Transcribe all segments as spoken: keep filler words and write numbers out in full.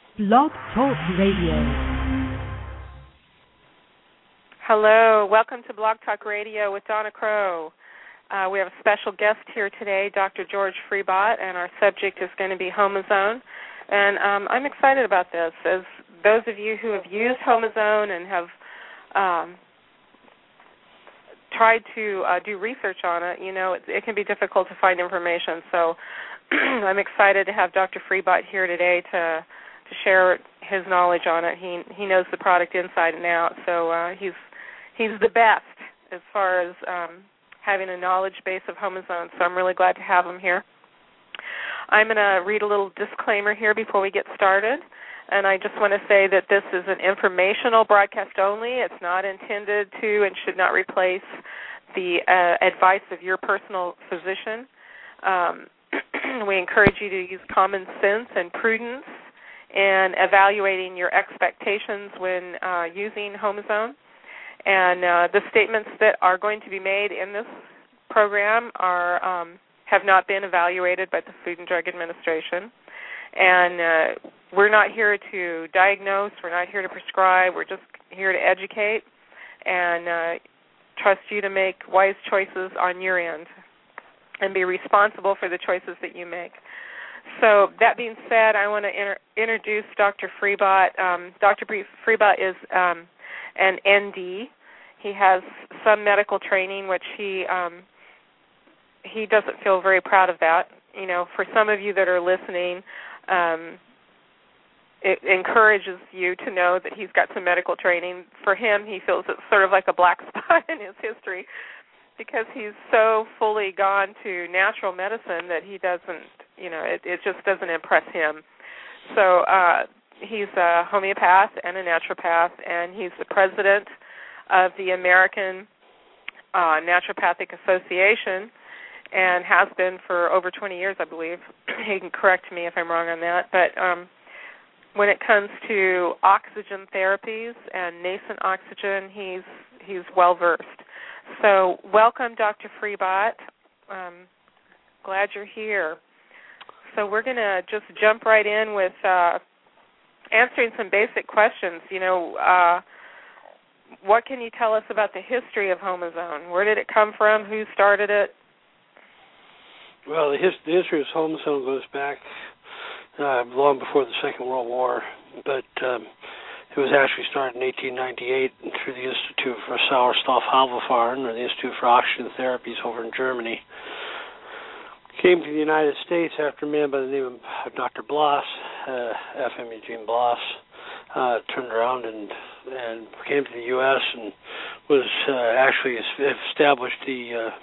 Blog Talk Radio. Hello, welcome to Blog Talk Radio with Donna Crow. Uh, we have a special guest here today, Doctor George Freibot, and our subject is going to be Homozone. And um, I'm excited about this. As those of you who have used Homozone and have um, tried to uh, do research on it, you know, it, it can be difficult to find information. So I'm excited to have Doctor Freibot here today to to share his knowledge on it. He he knows the product inside and out, so uh, he's he's the best as far as um, having a knowledge base of Homozone. So I'm really glad to have him here. I'm going to read a little disclaimer here before we get started, and I just want to say that this is an informational broadcast only. It's not intended to and should not replace the uh, advice of your personal physician. Um, we encourage you to use common sense and prudence in evaluating your expectations when uh, using Homozone. And uh, the statements that are going to be made in this program are um, have not been evaluated by the Food and Drug Administration. And uh, we're not here to diagnose. We're not here to prescribe. We're just here to educate and uh, trust you to make wise choices on your end and be responsible for the choices that you make. So that being said, I want to inter- introduce Doctor Freibot. Um, Doctor Freibot is um, an N D. He has some medical training, which he um, he doesn't feel very proud of that. You know, for some of you that are listening, um, it encourages you to know that he's got some medical training. For him, he feels it's sort of like a black spot in his history because he's so fully gone to natural medicine that he doesn't, you know, it, it just doesn't impress him. So uh, he's a homeopath and a naturopath, and he's the president of the American uh, Naturopathic Association and has been for over twenty years, I believe. He can correct me if I'm wrong on that. But um, when it comes to oxygen therapies and nascent oxygen, he's he's well-versed. So welcome, Doctor Freibot. Um, glad you're here. So we're going to just jump right in with uh, answering some basic questions. You know, uh, what can you tell us about the history of Homozone? Where did it come from? Who started it? Well, the, his, the history of Homozone goes back uh, long before the Second World War, but um, it was actually started in eighteen ninety-eight through the Institute for Sauerstoff-Halbverfahren, or the Institute for Oxygen Therapies over in Germany. Came to the United States after a man by the name of Doctor Bloss, uh, F M Eugene Bloss, uh, turned around and and came to the U S and was uh, actually established the uh,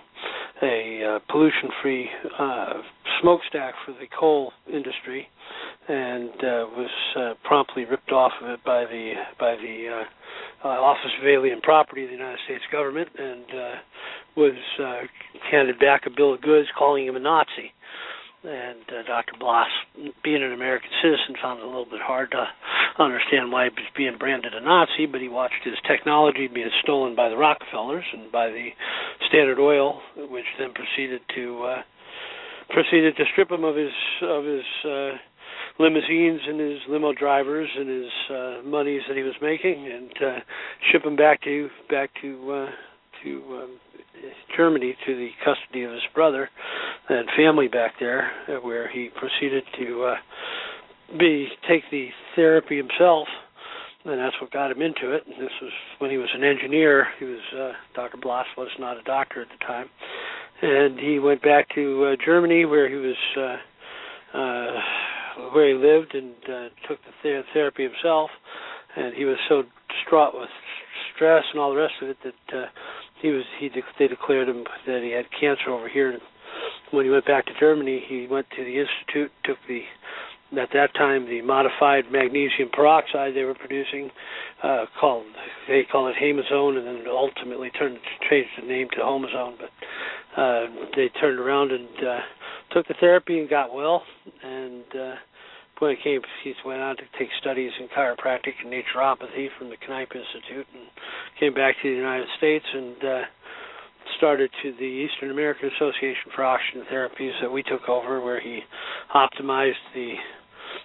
a uh, pollution-free uh, smokestack for the coal industry, and uh, was uh, promptly ripped off of it by the by the uh, uh, Office of Alien Property of the United States government, and uh, was uh, handed back a bill of goods calling him a Nazi. And uh, Doctor Bloss, being an American citizen, found it a little bit hard to understand why he was being branded a Nazi, but he watched his technology being stolen by the Rockefellers and by the Standard Oil, which then proceeded to uh, proceeded to strip him of his of his uh, limousines and his limo drivers and his uh, monies that he was making, and uh, ship him back to back to uh, to um, Germany, to the custody of his brother and family back there, where he proceeded to uh, be take the therapy himself, and that's what got him into it. And this was when he was an engineer. He was uh, Doctor Bloss was not a doctor at the time, and he went back to uh, Germany, where he was uh, uh, where he lived and uh, took the th- therapy himself. And he was so distraught with stress and all the rest of it that uh, he was he de- they declared him that he had cancer over here. And when he went back to Germany, he went to the institute, took the at that time the modified magnesium peroxide they were producing, uh, called they call it Hamazone, and then ultimately turned changed the name to Homozone. But uh, they turned around and uh, took the therapy and got well. And uh, when he came, he went on to take studies in chiropractic and naturopathy from the Kneipp Institute, and came back to the United States and uh, started to the Eastern American Association for Oxygen Therapies that we took over, where he optimized the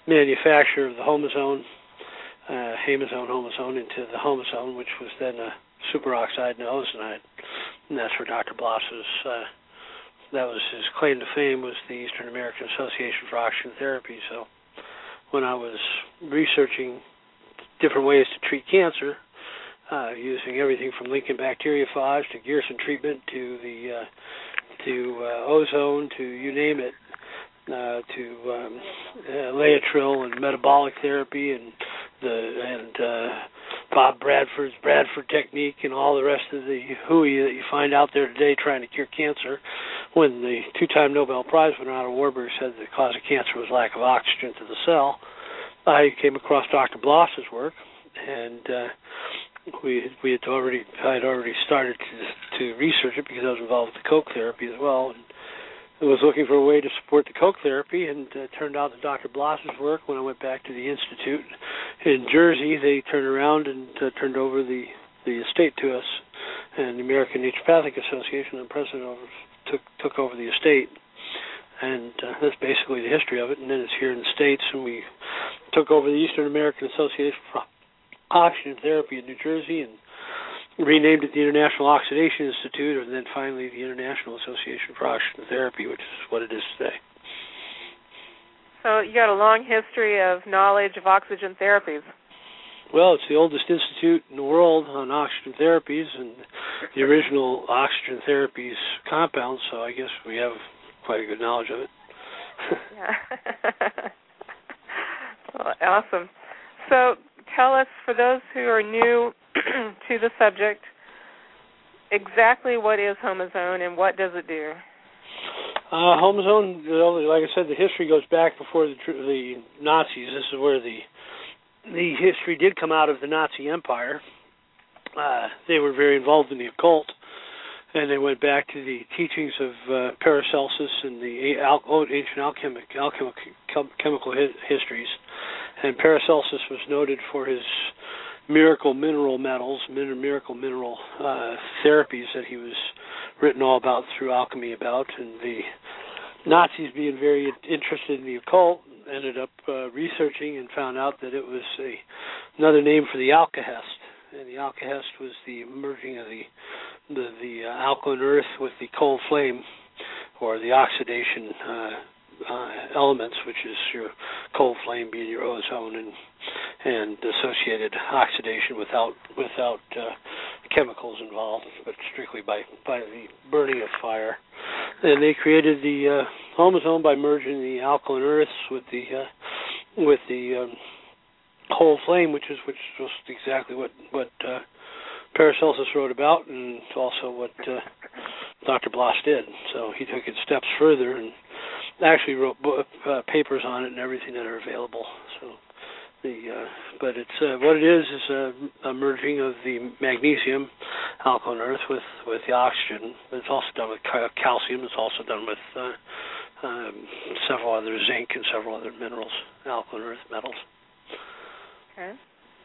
manufacture of the homozone, uh, hamazone, homozone, into the homozone, which was then a superoxide and ozonide. And that's where Doctor Bloss's, uh, that was his claim to fame, was the Eastern American Association for Oxygen Therapy. So when I was researching different ways to treat cancer, uh, using everything from Lincoln bacteriophage to Gerson treatment to the uh, to uh, ozone to you name it, uh, to um, uh, Laetrile and metabolic therapy and the and uh, Bob Bradford's Bradford technique and all the rest of the hooey that you find out there today trying to cure cancer, when the two-time Nobel Prize winner Otto Warburg said the cause of cancer was lack of oxygen to the cell, I came across Doctor Bloss's work, and uh, we we had already I had already started to, to research it because I was involved with the Koch therapy as well, and I was looking for a way to support the Koch therapy, and uh, it turned out that Doctor Bloss's work, when I went back to the Institute in Jersey, they turned around and uh, turned over the, the estate to us, and the American Naturopathic Association, the president over, took took over the estate, and uh, that's basically the history of it. And then it's here in the States, and we took over the Eastern American Association for Oxygen Therapy in New Jersey, and renamed it the International Oxidation Institute, and then finally the International Association for Oxygen Therapy, which is what it is today. So you got a long history of knowledge of oxygen therapies. Well, it's the oldest institute in the world on oxygen therapies and the original oxygen therapies compound, so I guess we have quite a good knowledge of it. Yeah. Well, awesome. So tell us, for those who are new to the subject, exactly what is Homozone and what does it do? Uh, Homozone, like I said, the history goes back before the, the Nazis. This is where the the history did come out of the Nazi Empire. Uh, they were very involved in the occult, and they went back to the teachings of uh, Paracelsus and the al- ancient alchemic, alchemical chemical hi- histories. And Paracelsus was noted for his miracle mineral metals, miracle mineral uh, therapies that he was written all about through alchemy about, and the Nazis, being very interested in the occult, ended up uh, researching and found out that it was a, another name for the alkahest, and the alkahest was the merging of the the, the uh, alkaline earth with the cold flame, or the oxidation uh, uh, elements, which is your cold flame being your ozone and and associated oxidation without without uh, chemicals involved, but strictly by, by the burning of fire. And they created the uh, Homozone by merging the alkaline earths with the uh, with the um, cold flame, which is which was exactly what what uh, Paracelsus wrote about, and it's also what uh, Doctor Bloss did. So he took it steps further and actually wrote book, uh, papers on it and everything that are available. So. The, uh, but it's uh, what it is is a, a merging of the magnesium, alkaline earth, with, with the oxygen. It's also done with calcium. It's also done with uh, um, several other zinc and several other minerals, alkaline earth metals. Okay.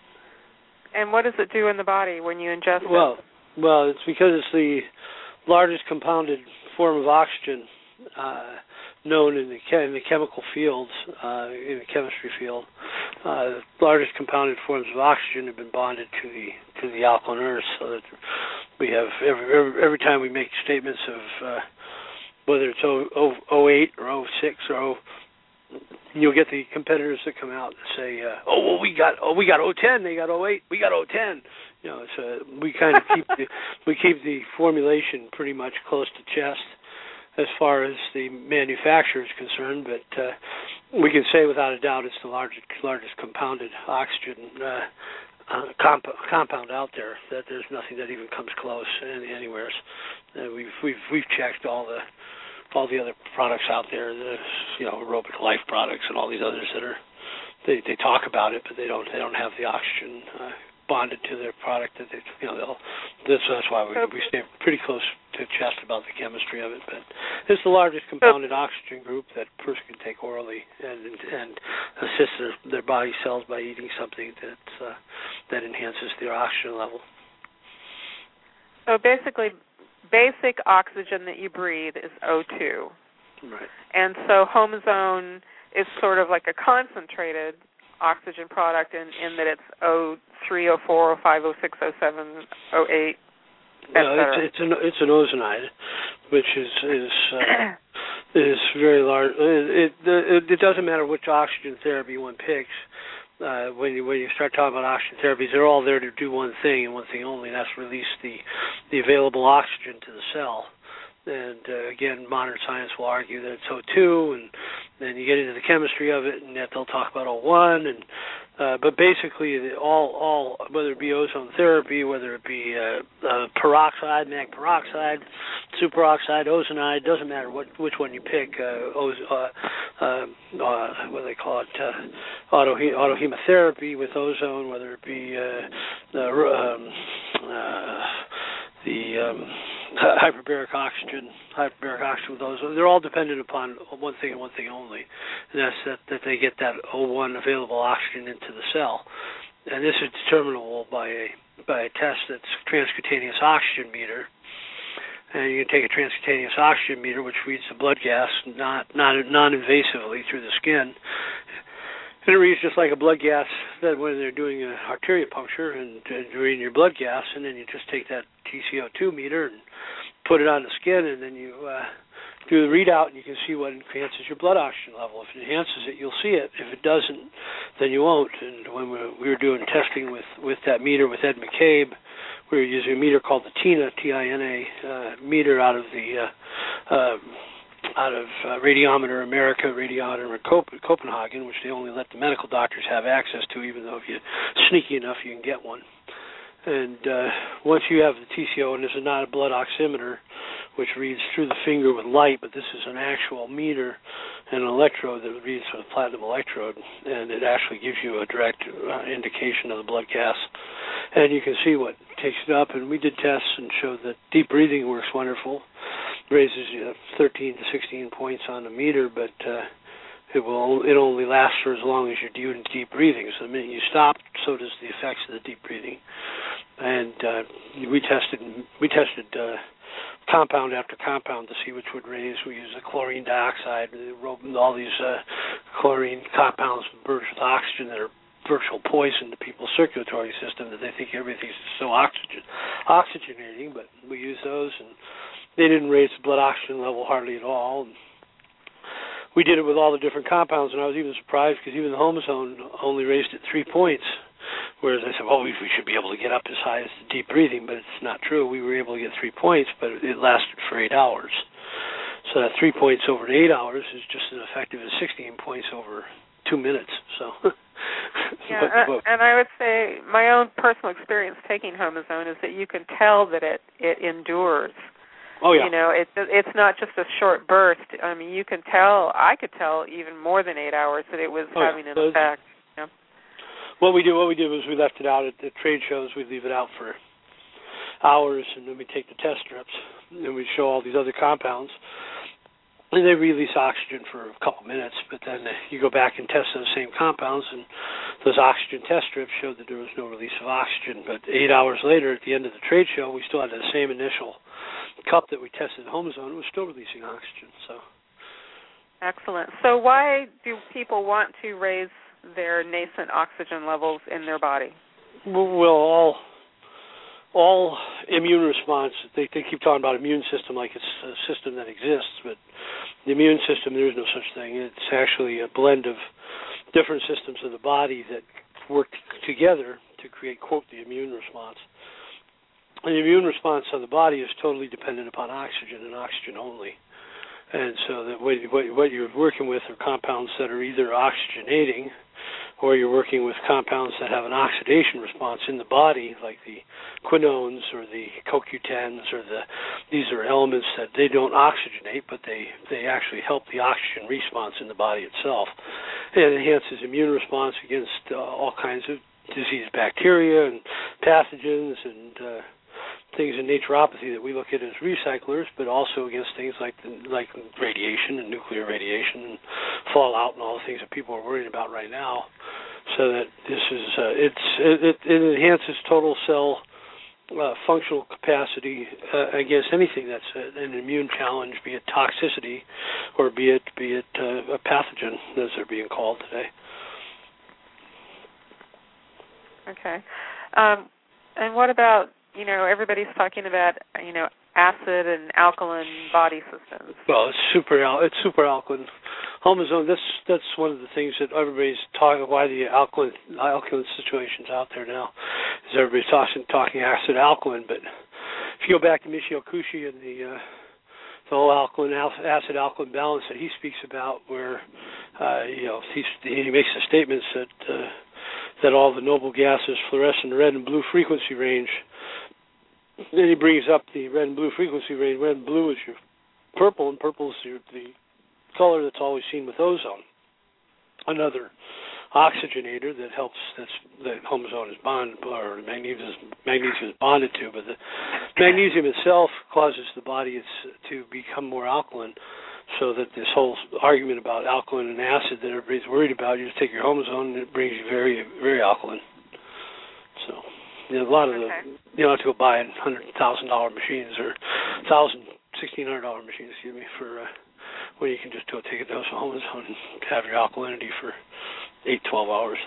And what does it do in the body when you ingest well, it? Well, it's because it's the largest compounded form of oxygen uh, known in the, in the chemical fields, uh, in the chemistry field. Uh, the largest compounded forms of oxygen have been bonded to the to the alkaline earth, so that we have every every, every time we make statements of uh, whether it's oh eight or oh six or oh, you'll get the competitors that come out and say, uh, "Oh, well, we got oh we got oh ten, they got oh eight, we got oh ten." You know, so we kind of keep the, we keep the formulation pretty much close to chest as far as the manufacturer is concerned, but uh, we can say without a doubt it's the largest largest compounded oxygen uh, uh, comp- compound out there. That there's nothing that even comes close any, anywhere. Uh, we've we've we've checked all the all the other products out there, the you know Aerobic Life products and all these others that are they they talk about it, but they don't they don't have the oxygen uh, bonded to their product. That they you know they'll this that's why we we stay pretty close to chest about the chemistry of it. But it's the largest compounded oxygen group that a person can take orally and and assist their, their body cells by eating something that uh, that enhances their oxygen level. So basically, basic oxygen that you breathe is O two. Right. And so Homozone it's sort of like a concentrated oxygen product in, in that it's O three, O four, O five, O six, O seven, O eight, et well, cetera. it's, it's an it's an ozonide, which is is uh, is very large. It, it it doesn't matter which oxygen therapy one picks. Uh, when you when you start talking about oxygen therapies, they're all there to do one thing and one thing only. That's release the the available oxygen to the cell. And uh, again, modern science will argue that it's O two, and then you get into the chemistry of it, and that they'll talk about O one. And uh, but basically, the, all all whether it be ozone therapy, whether it be uh, uh, peroxide, mag peroxide, superoxide, ozonide, doesn't matter what which one you pick. Uh, oz, uh, uh, uh, what do they call it? Uh, auto autohemotherapy with ozone, whether it be uh, uh, um, uh, the um, hyperbaric oxygen, hyperbaric oxygen with ozone. They're all dependent upon one thing and one thing only, and that's that, that they get that O one available oxygen into the cell. And this is determinable by a by a test that's transcutaneous oxygen meter. And you can take a transcutaneous oxygen meter, which reads the blood gas not not non-invasively through the skin. And it reads just like a blood gas that when they're doing an arteria puncture and uh, reading your blood gas, and then you just take that T C O two meter and put it on the skin, and then you uh, do the readout, and you can see what enhances your blood oxygen level. If it enhances it, you'll see it. If it doesn't, then you won't. And when we, we were doing testing with, with that meter with Ed McCabe, we were using a meter called the TINA, T I N A, uh, meter out of the uh, uh, out of uh, Radiometer America, Radiometer Copenhagen, which they only let the medical doctors have access to, even though if you're sneaky enough, you can get one. And uh, once you have the T C O, and this is not a blood oximeter, which reads through the finger with light, but this is an actual meter and an electrode that reads with a platinum electrode, and it actually gives you a direct uh, indication of the blood gas. And you can see what takes it up, and we did tests and showed that deep breathing works wonderful. Raises you thirteen to sixteen points on the meter, but uh, it will it only lasts for as long as you're doing deep breathing. So the minute you stop, so does the effects of the deep breathing. And uh, we tested we tested uh, compound after compound to see which would raise. We used a chlorine dioxide, all these uh, chlorine compounds merged with oxygen that are virtual poison to people's circulatory system, that they think everything's so oxygen oxygenating. But we used those, and they didn't raise the blood oxygen level hardly at all. And we did it with all the different compounds, and I was even surprised because even the Homozone only raised it three points. Whereas I said, well, we, we should be able to get up as high as the deep breathing, but it's not true. We were able to get three points, but it lasted for eight hours. So that three points over eight hours is just as effective as sixteen points over two minutes. So. Yeah, but, and I would say my own personal experience taking Homozone is that you can tell that it, it endures. Oh, yeah. You know, it, it's not just a short burst. I mean, you can tell, I could tell even more than eight hours that it was oh, having yeah. an effect. You know? What we do, what we did was we left it out at the trade shows. We'd leave it out for hours, and then we take the test strips, and we show all these other compounds. And they release oxygen for a couple minutes, but then you go back and test those same compounds, and those oxygen test strips showed that there was no release of oxygen. But eight hours later, at the end of the trade show, we still had the same initial cup that we tested in Homozone. It was still releasing oxygen. So, excellent. So why do people want to raise their nascent oxygen levels in their body? Well, all all immune response, they, they keep talking about immune system like it's a system that exists, but the immune system, there is no such thing. It's actually a blend of different systems of the body that work together to create, quote, the immune response. And the immune response of the body is totally dependent upon oxygen and oxygen only. And so that what, what, what you're working with are compounds that are either oxygenating, or you're working with compounds that have an oxidation response in the body, like the quinones or the C O Q tens, or the these are elements that they don't oxygenate, but they, they actually help the oxygen response in the body itself. It enhances immune response against uh, all kinds of disease, bacteria and pathogens and uh, things in naturopathy that we look at as recyclers, but also against things like the, like radiation and nuclear radiation and fallout and all the things that people are worried about right now. So that this is uh, it's it, it enhances total cell uh, functional capacity uh, against anything that's a, an immune challenge, be it toxicity or be it be it uh, a pathogen, as they're being called today. Okay. Um, and what about, you know, everybody's talking about, you know, acid and alkaline body systems. Well, it's super al- it's super alkaline. Homozone, that's that's one of the things that everybody's talking, why the alkaline alkaline situation's out there now, is everybody's talking, talking acid alkaline, but if you go back to Michio Kushi and the uh, the whole alkaline acid alkaline balance that he speaks about, where uh, you know he he makes the statements that uh, that all the noble gases fluoresce in the red and blue frequency range. Then he brings up the red and blue frequency range. Red and blue is your purple, and purple is your, the color that's always seen with ozone. Another oxygenator that helps, that's that homozone is bonded, or magnesium, magnesium is bonded to, but the magnesium itself causes the body to become more alkaline, so that this whole argument about alkaline and acid that everybody's worried about, you just take your homozone and it brings you very, very alkaline. So, you know, a lot of okay. the, you don't have to go buy one hundred thousand dollars machines or one thousand dollars, sixteen hundred dollars machines, excuse me, for uh, when you can just go take a dose of homozone and have your alkalinity for eight, twelve hours.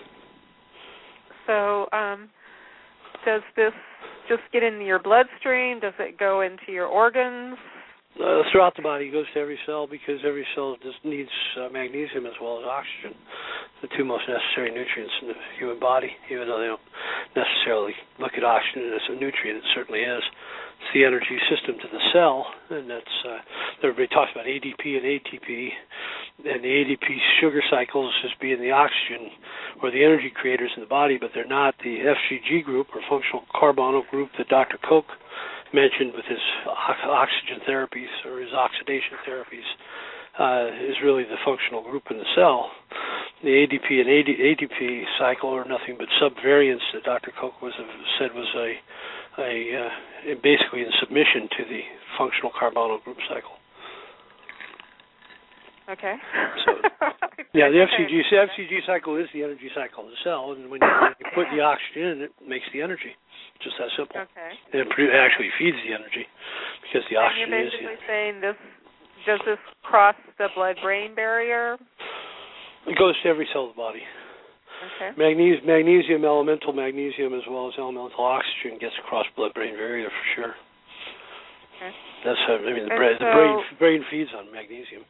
So, um, does this just get into your bloodstream? Does it go into your organs? Uh, throughout the body, it goes to every cell, because every cell just needs uh, magnesium as well as oxygen, the two most necessary nutrients in the human body. Even though they don't necessarily look at oxygen as a nutrient, it certainly is. It's the energy system to the cell, and that's uh, everybody talks about A D P and A T P, and the A D P sugar cycles as being the oxygen or the energy creators in the body, but they're not. The F G G group, or functional carbonyl group, that Doctor Koch mentioned with his oxygen therapies or his oxidation therapies, uh, is really the functional group in the cell. The A D P and A T P cycle are nothing but subvariants that Doctor Koch was said was a, a uh, basically in submission to the functional carbonyl group cycle. Okay. So, yeah, the F C G F C G cycle is the energy cycle of the cell, and when you, when you put the oxygen in, it makes the energy. Just that simple. Okay. And it actually feeds the energy, because the oxygen and you're is. basically is saying this, does this cross the blood-brain barrier? It goes to every cell of the body. Okay. Magnesium, magnesium, elemental magnesium, as well as elemental oxygen, gets across blood-brain barrier for sure. Okay. That's how, I mean, the, And brain, so, the brain brain feeds on magnesium.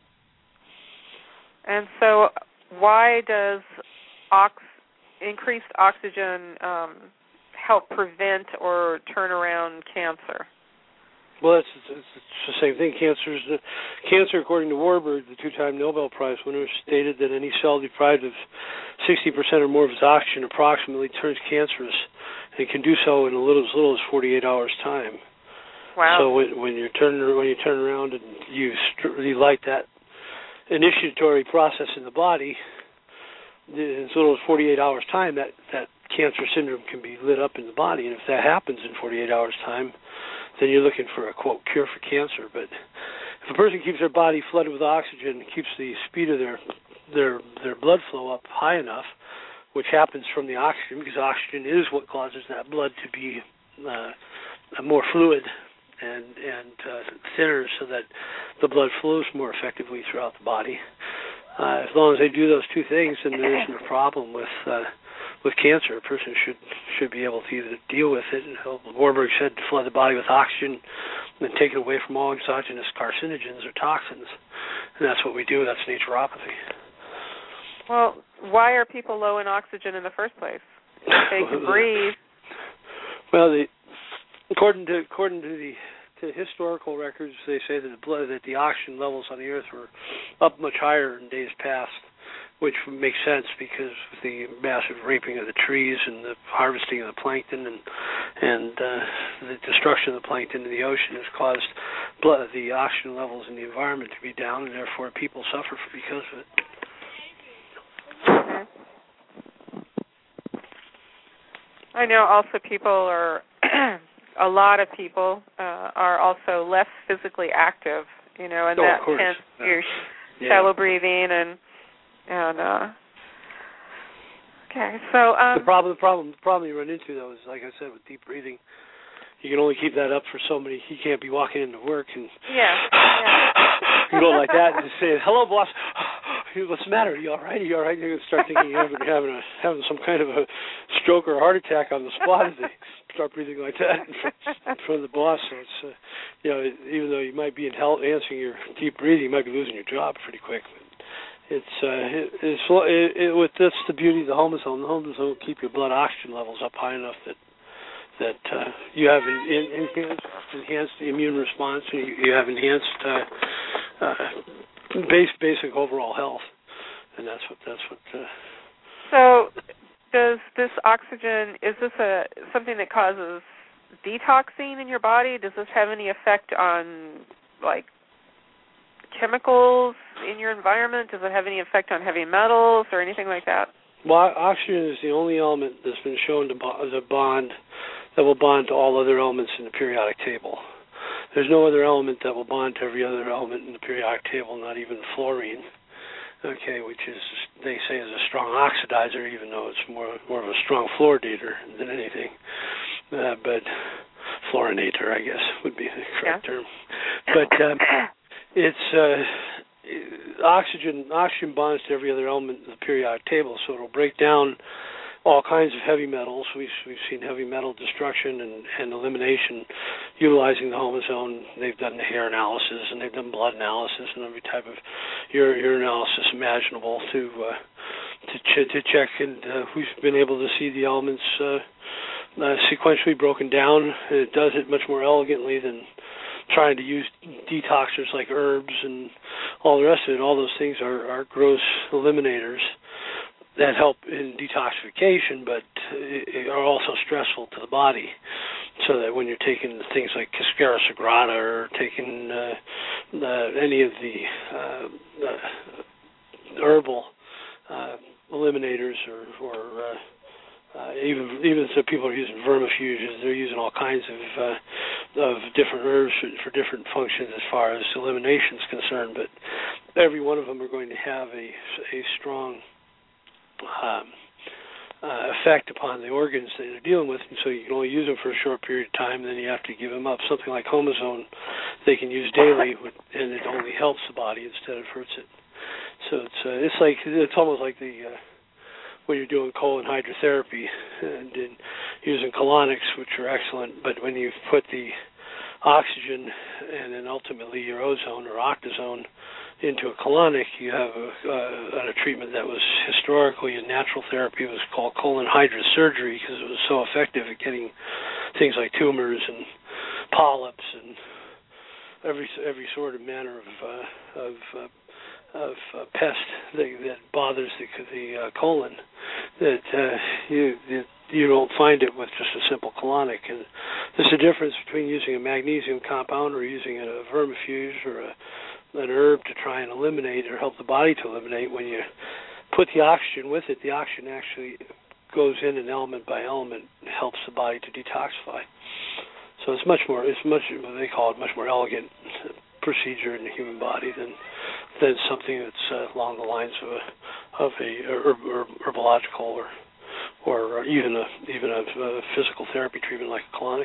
And so, why does ox increased oxygen um, help prevent or turn around cancer? Well, it's, it's, it's the same thing. Cancer, is the, cancer, according to Warburg, the two-time Nobel Prize winner, stated that any cell deprived of sixty percent or more of its oxygen approximately turns cancerous, and can do so in a little as little as forty-eight hours time. Wow. So when, when you turn when you turn around and you you light that initiatory process in the body, in as little as forty-eight hours time, that that cancer syndrome can be lit up in the body, and if that happens in forty-eight hours time, then you're looking for a, quote, cure for cancer. But if a person keeps their body flooded with oxygen, keeps the speed of their their their blood flow up high enough, which happens from the oxygen, because oxygen is what causes that blood to be uh, more fluid and and uh, thinner, so that the blood flows more effectively throughout the body. Uh, as long as they do those two things, then there isn't a problem with uh, with cancer. A person should should be able to either deal with it, and Warburg said to flood the body with oxygen and then take it away from all exogenous carcinogens or toxins. And that's what we do. That's naturopathy. Well, why are people low in oxygen in the first place? They can breathe. Well, the, according to according to the to historical records, they say that the blood, that the oxygen levels on the Earth were up much higher in days past, which makes sense because of the massive raping of the trees and the harvesting of the plankton and and uh, the destruction of the plankton in the ocean has caused blood, the oxygen levels in the environment to be down, and therefore people suffer because of it. Okay. I know also people are, a lot of people uh, are also less physically active, you know, and oh, that of course. tends to yeah. shallow breathing and, and uh, okay, so. Um, the problem, the problem, the problem you run into, though, is, like I said, with deep breathing, you can only keep that up for so many. You can't be walking into work and yeah, yeah. you go like that and just say, "Hello, boss. What's the matter? Are you all right? Are you all right?" You're gonna start thinking you're having having, a, having some kind of a stroke or a heart attack on the spot as they start breathing like that in front, in front of the boss. So it's uh, you know, even though you might be in health, answering your deep breathing, you might be losing your job pretty quick. It's uh, it, it's it, it, with that's the beauty of the Homozone. The Homozone will keep your blood oxygen levels up high enough that that uh, you have an in, enhanced enhanced immune response. And you, you have enhanced uh, uh, base basic overall health, and that's what that's what. Uh, so, does this oxygen is this a something that causes detoxing in your body? Does this have any effect on like chemicals in your environment? Does it have any effect on heavy metals or anything like that? Well, oxygen is the only element that's been shown to bond, that will bond to all other elements in the periodic table. There's no other element that will bond to every other element in the periodic table, not even fluorine, okay, which is, they say, is a strong oxidizer, even though it's more more of a strong fluoridator than anything. Uh, but fluorinator, I guess, would be the correct yeah. term. But um, it's uh, oxygen. Oxygen bonds to every other element in the periodic table, so it'll break down all kinds of heavy metals. We've we've seen heavy metal destruction and, and elimination utilizing the Homozone. They've done the hair analysis and they've done blood analysis and every type of urinalysis imaginable to uh, to ch- to check. And uh, we've been able to see the elements uh, uh, sequentially broken down. It does it much more elegantly than trying to use detoxers like herbs and all the rest of it. All those things are, are gross eliminators that help in detoxification, but are also stressful to the body. So that when you're taking things like Cascara sagrada or taking uh, uh, any of the uh, uh, herbal uh, eliminators or, or uh, Uh, even even so, people are using vermifuges. They're using all kinds of uh, of different herbs for, for different functions as far as elimination is concerned. But every one of them are going to have a a strong um, uh, effect upon the organs that they're dealing with, and so you can only use them for a short period of time, and then you have to give them up. Something like Homozone, they can use daily, and it only helps the body instead of hurts it. So it's uh, it's like it's almost like the uh, when you're doing colon hydrotherapy and, and using colonics, which are excellent, but when you put the oxygen and then ultimately your ozone or octazone into a colonic, you have a, uh, a treatment that was historically in natural therapy. It was called colon hydrosurgery because it was so effective at getting things like tumors and polyps and every every sort of manner of uh, of uh, of uh, pest that, that bothers the, the uh, colon, that uh, you, you you don't find it with just a simple colonic. And there's a difference between using a magnesium compound or using a vermifuge or a, an herb to try and eliminate or help the body to eliminate. When you put the oxygen with it, the oxygen actually goes in and element by element helps the body to detoxify. So it's much more, it's much, what they call it, much more elegant procedure in the human body than than something that's uh, along the lines of a of a herb, herb, herbological or or even a even a, a physical therapy treatment like a colonic.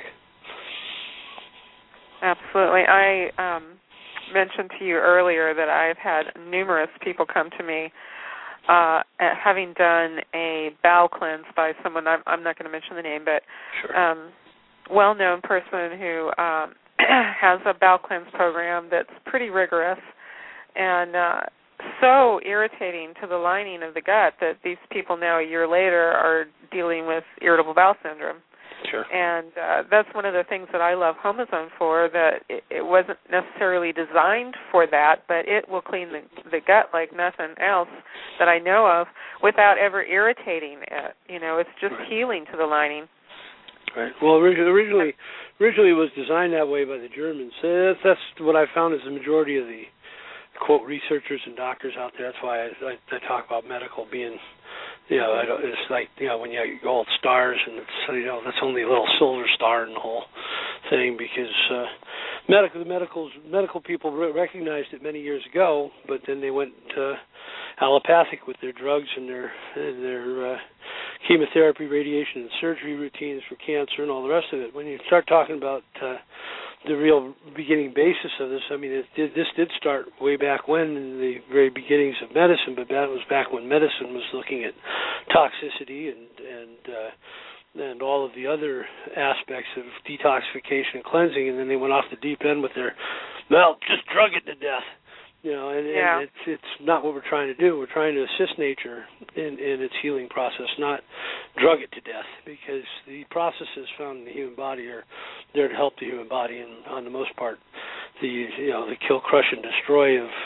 Absolutely. I um, mentioned to you earlier that I've had numerous people come to me uh, having done a bowel cleanse by someone. I'm, I'm not going to mention the name, but sure. um, well-known person who um, has a bowel cleanse program that's pretty rigorous and uh, so irritating to the lining of the gut that these people now a year later are dealing with irritable bowel syndrome. Sure. And uh, that's one of the things that I love Homozone for, that it, it wasn't necessarily designed for that, but it will clean the, the gut like nothing else that I know of without ever irritating it. You know, it's just right. healing to the lining. Right. Well, originally, originally it was designed that way by the Germans. That's, that's what I found is the majority of the, quote, researchers and doctors out there. That's why I, I, I talk about medical being, you know, I don't, it's like, you know, when you have gold stars and it's, you know, that's only a little silver star in the whole thing, because uh, medical, the medicals, medical people re- recognized it many years ago, but then they went uh, allopathic with their drugs and their and their uh, chemotherapy, radiation, and surgery routines for cancer and all the rest of it. When you start talking about uh, the real beginning basis of this, I mean, it did, this did start way back when, in the very beginnings of medicine, but that was back when medicine was looking at toxicity and and uh, and all of the other aspects of detoxification and cleansing, and then they went off the deep end with their, well, just drug it to death. You know, and, yeah. and it's it's not what we're trying to do. We're trying to assist nature in, in its healing process, not drug it to death, because the processes found in the human body are there to help the human body, and on the most part, the you know the kill, crush, and destroy of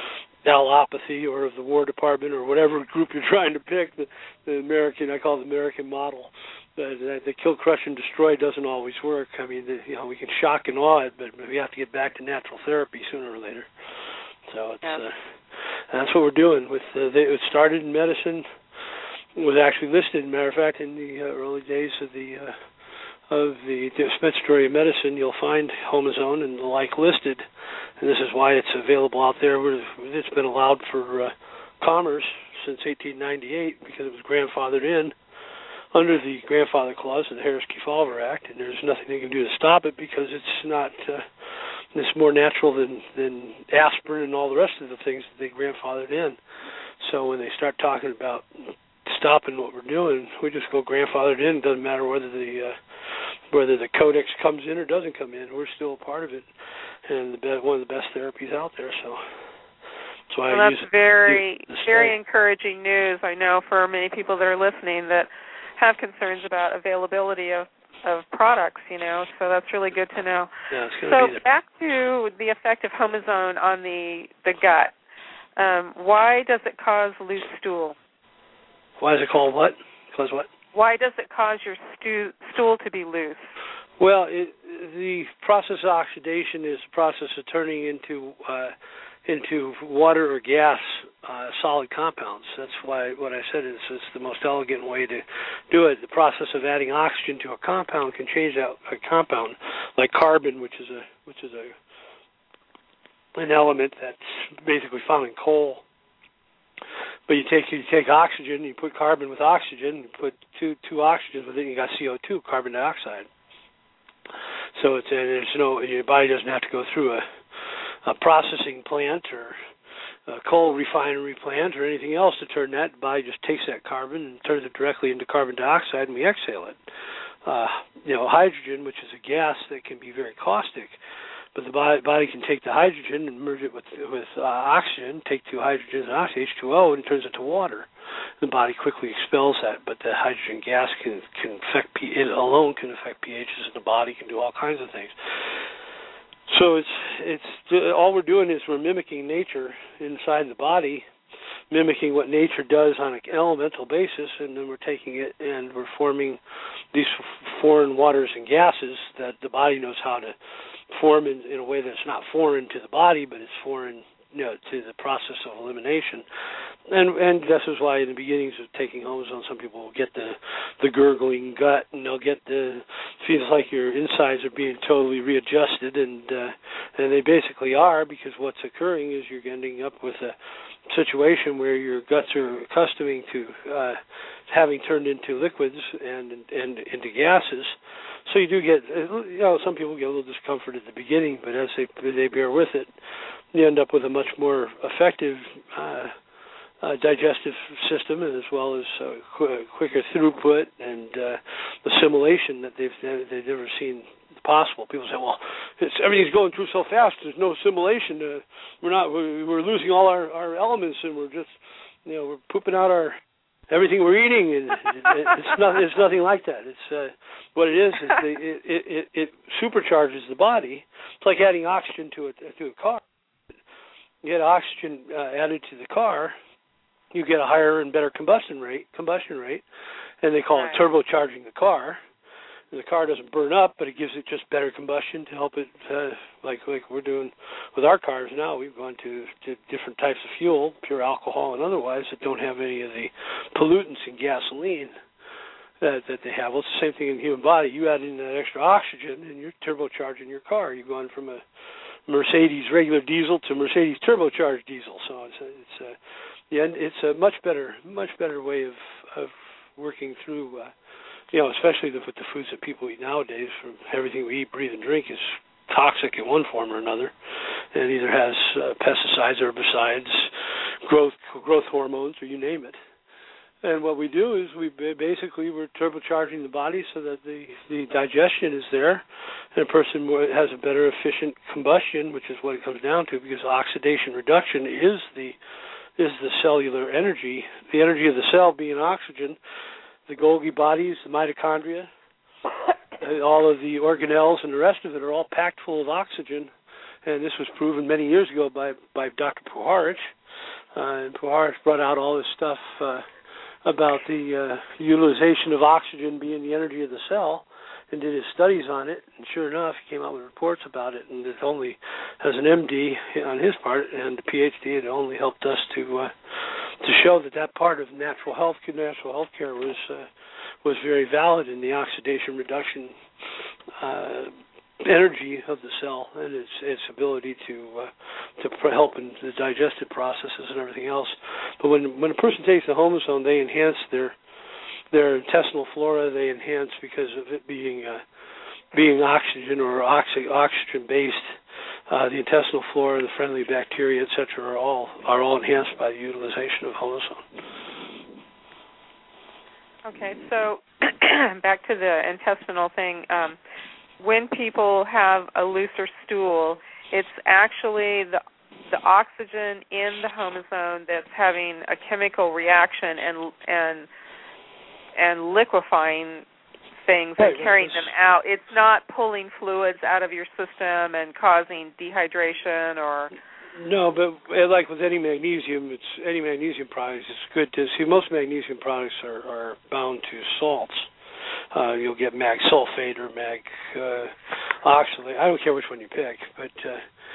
allopathy or of the War Department or whatever group you're trying to pick, the, the American, I call it the American model. The, the kill, crush, and destroy doesn't always work. I mean, the, you know, we can shock and awe it, but we have to get back to natural therapy sooner or later. So it's yeah. uh, that's what we're doing. With uh, they, it started in medicine, it was actually listed. Matter of fact, in the uh, early days of the uh, of the dispensatory of medicine, you'll find Homozone and the like listed, and this is why it's available out there. It's been allowed for uh, commerce since eighteen ninety-eight because it was grandfathered in under the grandfather clause of the Harris-Kefauver Act, and there's nothing they can do to stop it because it's not. Uh, It's more natural than, than aspirin and all the rest of the things that they grandfathered in. So when they start talking about stopping what we're doing, we just go grandfathered in. It doesn't matter whether the uh, whether the codex comes in or doesn't come in. We're still a part of it, and the be- one of the best therapies out there. So that's why well, I that's use very it, very encouraging news. I know for many people that are listening that have concerns about availability of of products, you know, so that's really good to know. Yeah, it's so be back to the effect of Homozone on the, the gut. Um, why does it cause loose stool? Why is it called what? Cause what? Why does it cause your stu- stool to be loose? Well, it, the process of oxidation is the process of turning into uh, into water or gas uh, solid compounds. That's why what I said is it's the most elegant way to do it. The process of adding oxygen to a compound can change that a compound, like carbon, which is a which is a an element that's basically found in coal. But you take you take oxygen, you put carbon with oxygen, you put two two oxygens with it, and you got C O two, carbon dioxide. So it's and there's no your body doesn't have to go through a a processing plant or a coal refinery plant or anything else to turn that. The body just takes that carbon and turns it directly into carbon dioxide, and we exhale it. Uh, you know, hydrogen, which is a gas that can be very caustic, but the body, body can take the hydrogen and merge it with with uh, oxygen, take two hydrogens and oxygen, H two O, and turns it to water. The body quickly expels that, but the hydrogen gas can can affect P- it alone can affect pHs in the body, can do all kinds of things. So it's it's all we're doing is we're mimicking nature inside the body, mimicking what nature does on an elemental basis, and then we're taking it and we're forming these foreign waters and gases that the body knows how to form in, in a way that's not foreign to the body, but it's foreign, you know, to the process of elimination. And and this is why in the beginnings of taking Homozone, some people will get the the gurgling gut, and they'll get the feels like your insides are being totally readjusted, and uh, and they basically are, because what's occurring is you're ending up with a situation where your guts are accustoming to uh, having turned into liquids and and into gases. So you do get, you know, some people get a little discomfort at the beginning, but as they they bear with it, you end up with a much more effective uh, uh, digestive system, as well as uh, qu- quicker throughput and uh, assimilation that they've they've never seen possible. People say, "Well, it's, everything's going through so fast. There's no assimilation. Uh, we're not. We're, we're losing all our, our elements, and we're just, you know, we're pooping out our." Everything we're eating, and it, it, it's not. It's nothing like that. It's uh, what it is. Is the, it, it it supercharges the body. It's like adding oxygen to a to a car. You get oxygen uh, added to the car, you get a higher and better combustion rate. Combustion rate, and they call it turbocharging the car. The car doesn't burn up, but it gives it just better combustion to help it, uh, like like we're doing with our cars now. We've gone to, to different types of fuel, pure alcohol and otherwise, that don't have any of the pollutants in gasoline that, that they have. Well, it's the same thing in the human body. You add in that extra oxygen, and you're turbocharging your car. You've gone from a Mercedes regular diesel to Mercedes turbocharged diesel. So it's a, it's a, yeah, it's a much better, much better way of, of working through, uh, you know, especially the, with the foods that people eat nowadays. From everything we eat, breathe, and drink is toxic in one form or another. It either has uh, pesticides, herbicides, growth growth hormones, or you name it. And what we do is we basically we're turbocharging the body so that the, the digestion is there, and a person has a better efficient combustion, which is what it comes down to, because oxidation reduction is the is the cellular energy, the energy of the cell being oxygen. The Golgi bodies, the mitochondria, all of the organelles and the rest of it are all packed full of oxygen, and this was proven many years ago by, by Doctor Puharich. Uh, and Puharich brought out all this stuff uh, about the uh, utilization of oxygen being the energy of the cell, and did his studies on it, and sure enough, he came out with reports about it, and it only, as an M D on his part, and a P H D, it only helped us to uh, to show that that part of natural health, natural health care was, uh, was very valid in the oxidation reduction uh, energy of the cell and its its ability to uh, to help in the digestive processes and everything else. But when when a person takes the Homozone, they enhance their their intestinal flora. They enhance because of it being uh, being oxygen or oxy, oxygen based. Uh, the intestinal flora, the friendly bacteria, et cetera, are all are all enhanced by the utilization of Homozone. Okay, so back to the intestinal thing. Um, when people have a looser stool, it's actually the the oxygen in the Homozone that's having a chemical reaction and and and liquefying things and carrying them out. It's not pulling fluids out of your system and causing dehydration or... No, but like with any magnesium, it's any magnesium product, it's good to see. Most magnesium products are, are bound to salts. Uh, you'll get mag sulfate or mag uh, oxalate. I don't care which one you pick, but uh,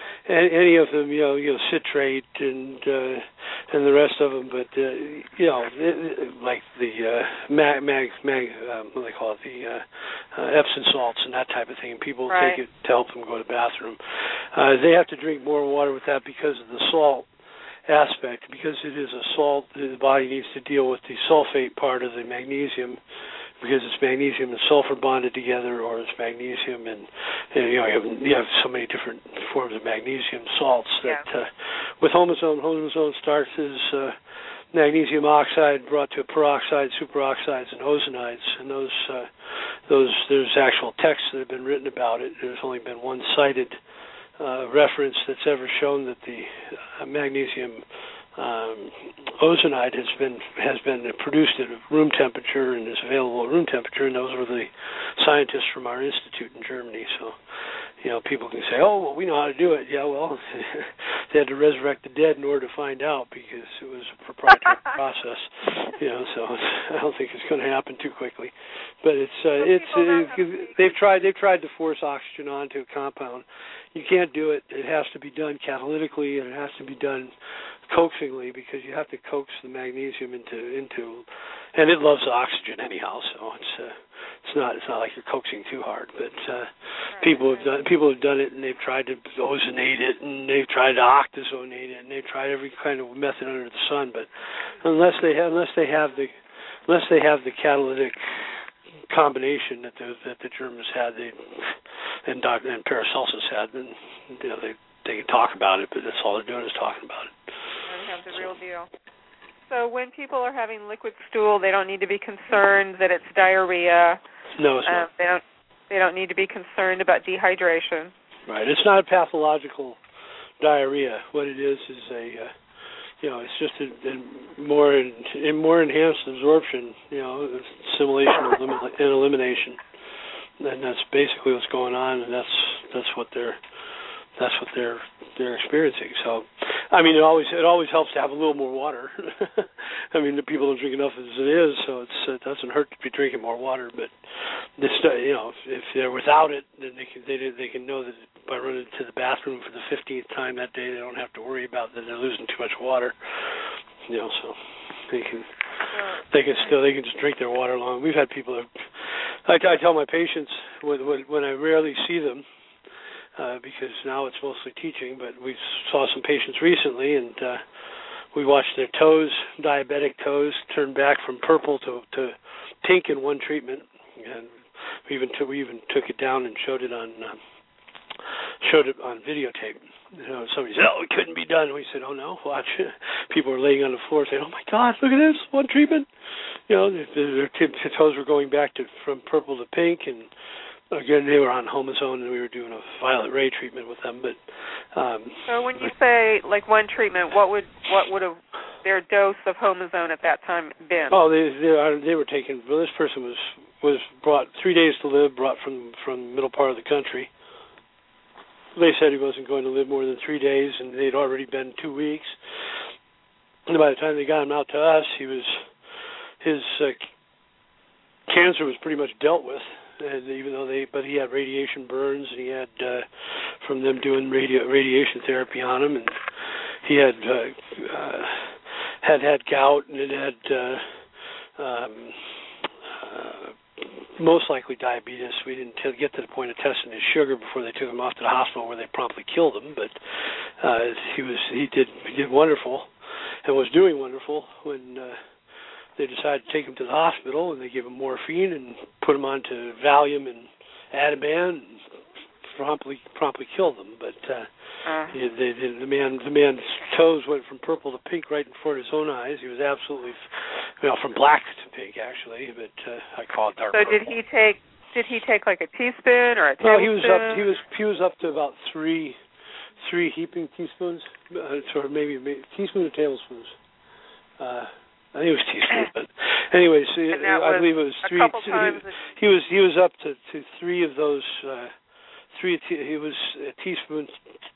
any of them, you know, you know, citrate and uh, and the rest of them. But uh, you know, it, like the uh, mag mag mag um, what do they call it, the uh, uh, Epsom salts and that type of thing. And people right. take it to help them go to the bathroom. Uh, they have to drink more water with that because of the salt aspect. Because it is a salt, the body needs to deal with the sulfate part of the magnesium. Because it's magnesium and sulfur bonded together, or it's magnesium and, and you know you have, you have so many different forms of magnesium salts that yeah. uh, with Homozone, Homozone starts as uh, magnesium oxide brought to peroxide, superoxides, and ozonides, and those uh, those there's actual texts that have been written about it. There's only been one cited uh, reference that's ever shown that the uh, magnesium Um, ozonide has been has been produced at room temperature and is available at room temperature, and those were the scientists from our institute in Germany. So, you know, people can say, "Oh, well, we know how to do it." Yeah, well, they had to resurrect the dead in order to find out because it was a proprietary process. You know, so it's, I don't think it's going to happen too quickly. But it's uh, it's uh, they've tried they've tried to force oxygen onto a compound. You can't do it. It has to be done catalytically, and it has to be done coaxingly, because you have to coax the magnesium into into, and it loves oxygen anyhow. So it's uh, it's not it's not like you're coaxing too hard. But uh, right, people right. have done people have done it, and they've tried to ozonate it, and they've tried to octazonate it, and they've tried every kind of method under the sun. But unless they have unless they have the unless they have the catalytic combination that the that the Germans had, they and Doctor and Paracelsus had, then you know they they can talk about it, but that's all they're doing is talking about it. They have the real deal. So when people are having liquid stool, they don't need to be concerned that it's diarrhea. No, it's uh, not. They don't. They don't need to be concerned about dehydration. Right. It's not a pathological diarrhea. What it is is a, uh, you know, it's just a, a more a more enhanced absorption. You know, assimilation and elimination, and that's basically what's going on, and that's that's what they're. That's what they're they're experiencing. So, I mean, it always it always helps to have a little more water. I mean, the people don't drink enough as it is, so it's, it doesn't hurt to be drinking more water. But this, you know, if they're without it, then they can they they can know that by running to the bathroom for the fifteenth time that day, they don't have to worry about that they're losing too much water. You know, so they can they can still they can just drink their water along. We've had people that I, I tell my patients when when, when I rarely see them. Uh, because now it's mostly teaching, but we saw some patients recently, and uh, we watched their toes, diabetic toes, turn back from purple to, to pink in one treatment, and we even took we even took it down and showed it on uh, showed it on videotape. You know, somebody said, "Oh, it couldn't be done." We said, "Oh no, watch." People were laying on the floor saying, "Oh my God, look at this one treatment." You know, their, their toes were going back to from purple to pink, and again, they were on Homozone, and we were doing a violet ray treatment with them. But um, so, when you say like one treatment, what would what would have their dose of Homozone at that time been? Oh, they they, are, they were taking. Well, this person was was brought three days to live, brought from from the middle part of the country. They said he wasn't going to live more than three days, and they'd already been two weeks. And by the time they got him out to us, he was his uh, cancer was pretty much dealt with. And even though they, but he had radiation burns, and he had uh, from them doing radio, radiation therapy on him, and he had uh, uh, had had gout, and it had uh, um, uh, most likely diabetes. We didn't t- get to the point of testing his sugar before they took him off to the hospital, where they promptly killed him. But uh, he was he did he did wonderful, and was doing wonderful when. Uh, They decided to take him to the hospital, and they gave him morphine and put him onto Valium and Ativan, and promptly promptly killed him. But uh, uh. He, they, they, the man the man's toes went from purple to pink right in front of his own eyes. He was absolutely, well, from black to pink actually, but uh, I call it dark. So purple. did he take did he take like a teaspoon or a tablespoon? No, he was up he was he was up to about three three heaping teaspoons, uh, or maybe, maybe teaspoon or tablespoons. Uh, I think it was teaspoon, but anyways, I believe it was three. He, he was he was up to, to three of those. Uh, three. He was a teaspoon,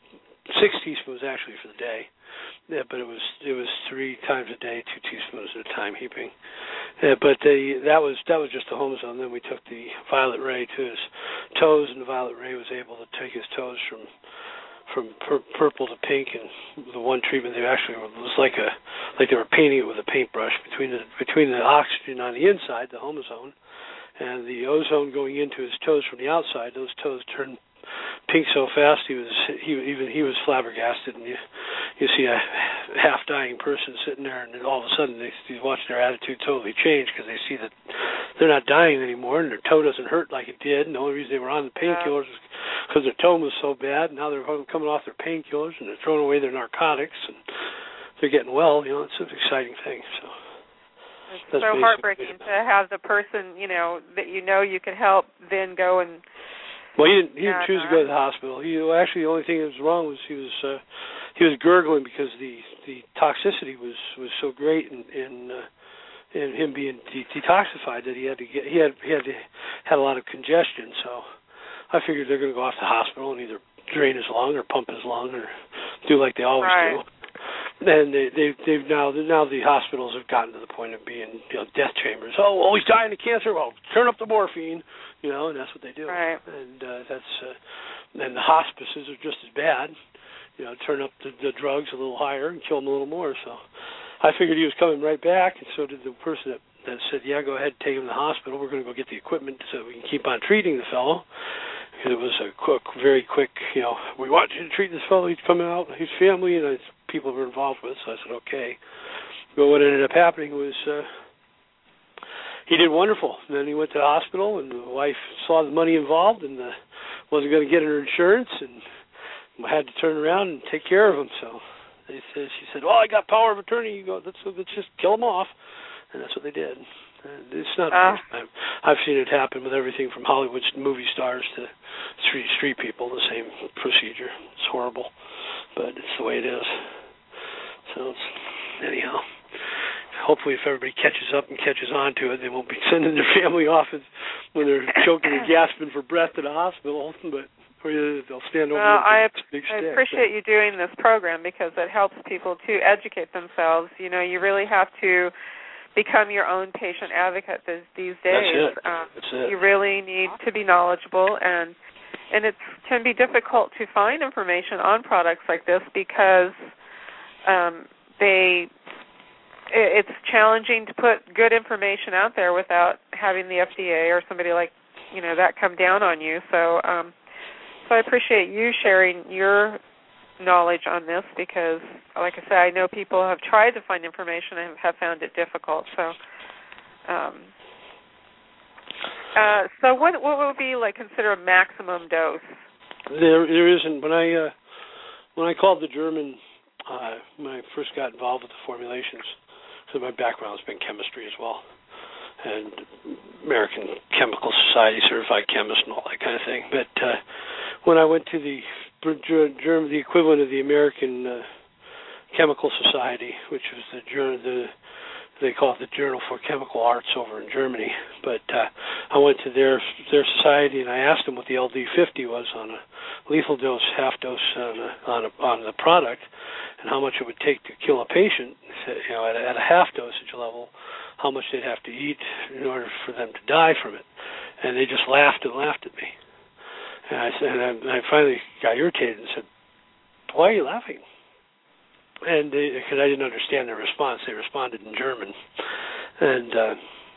six teaspoons actually for the day. Yeah, but it was it was three times a day, two teaspoons at a time heaping. Yeah, but they that was that was just the Homozone. Then we took the violet ray to his toes, and the violet ray was able to take his toes from. from pur- purple to pink, and the one treatment they actually were, was like a like they were painting it with a paintbrush between the between the oxygen on the inside, the Homozone, and the ozone going into his toes from the outside. Those toes turned pink so fast he was he even he was flabbergasted, and you you see a half dying person sitting there, and then all of a sudden they you watch their attitude totally change because they see that they're not dying anymore, and their toe doesn't hurt like it did. And the only reason they were on the painkillers was because their toe was so bad. Now they're coming off their painkillers, and they're throwing away their narcotics, and they're getting well. You know, it's an exciting thing. So it's so heartbreaking to have the person, you know, that you know you can help, then go and. Well, he didn't. He didn't and, choose uh, to go to the hospital. He actually the only thing that was wrong was he was uh, he was gurgling because the the toxicity was was so great in in, uh, in him being de- detoxified that he had to get he had he had to, had a lot of congestion. So I figured they're going to go off to the hospital and either drain his lung or pump his lung or do like they always right. do. And they they they've now now the hospitals have gotten to the point of being, you know, death chambers. Oh, oh, he's dying of cancer. Well, turn up the morphine, you know, and that's what they do. Right. And uh, that's uh, and the hospices are just as bad. You know, turn up the, the drugs a little higher and kill him a little more. So I figured he was coming right back, and so did the person that, that said, yeah, go ahead, take him to the hospital. We're going to go get the equipment so we can keep on treating the fellow. Because it was a quick, very quick, you know, we want you to treat this fellow. He's coming out, his family, and his people were involved with. So I said, okay. But what ended up happening was uh, he did wonderful. And then he went to the hospital, and the wife saw the money involved and uh, wasn't going to get her insurance, and had to turn around and take care of him. So they said, she said, well, I got power of attorney. You go, let's, let's just kill him off. And that's what they did. And it's not the uh, first time. I've seen it happen with everything from Hollywood movie stars to street, street people, the same procedure. It's horrible, but it's the way it is. So, it's, anyhow, hopefully if everybody catches up and catches on to it, they won't be sending their family off as, when they're choking and gasping for breath to the hospital, but or they'll stand over well, I, big I stick. appreciate you doing this program because it helps people to educate themselves. You know, you really have to become your own patient advocate these, these days. That's it. Um, That's it. You really need to be knowledgeable, and and it can be difficult to find information on products like this because um, they it, it's challenging to put good information out there without having the F D A or somebody like you know that come down on you. So um, so I appreciate you sharing your knowledge on this because, like I said, I know people have tried to find information and have found it difficult. So, um, uh, so what what would be like consider a maximum dose? There there isn't. When I uh, when I called the German uh, when I first got involved with the formulations, so my background has been chemistry as well, and American Chemical Society certified chemist and all that kind of thing. But uh, when I went to the German, the equivalent of the American uh, Chemical Society, which was the the they call it the Journal for Chemical Arts over in Germany. But uh, I went to their their society and I asked them what the L D fifty was on a lethal dose, half dose on a, on, a, on the product, and how much it would take to kill a patient. You know, at a, at a half dosage level, how much they'd have to eat in order for them to die from it. And they just laughed and laughed at me. And I said, and I finally got irritated and said, "Why are you laughing?" And because I didn't understand their response, they responded in German. And uh,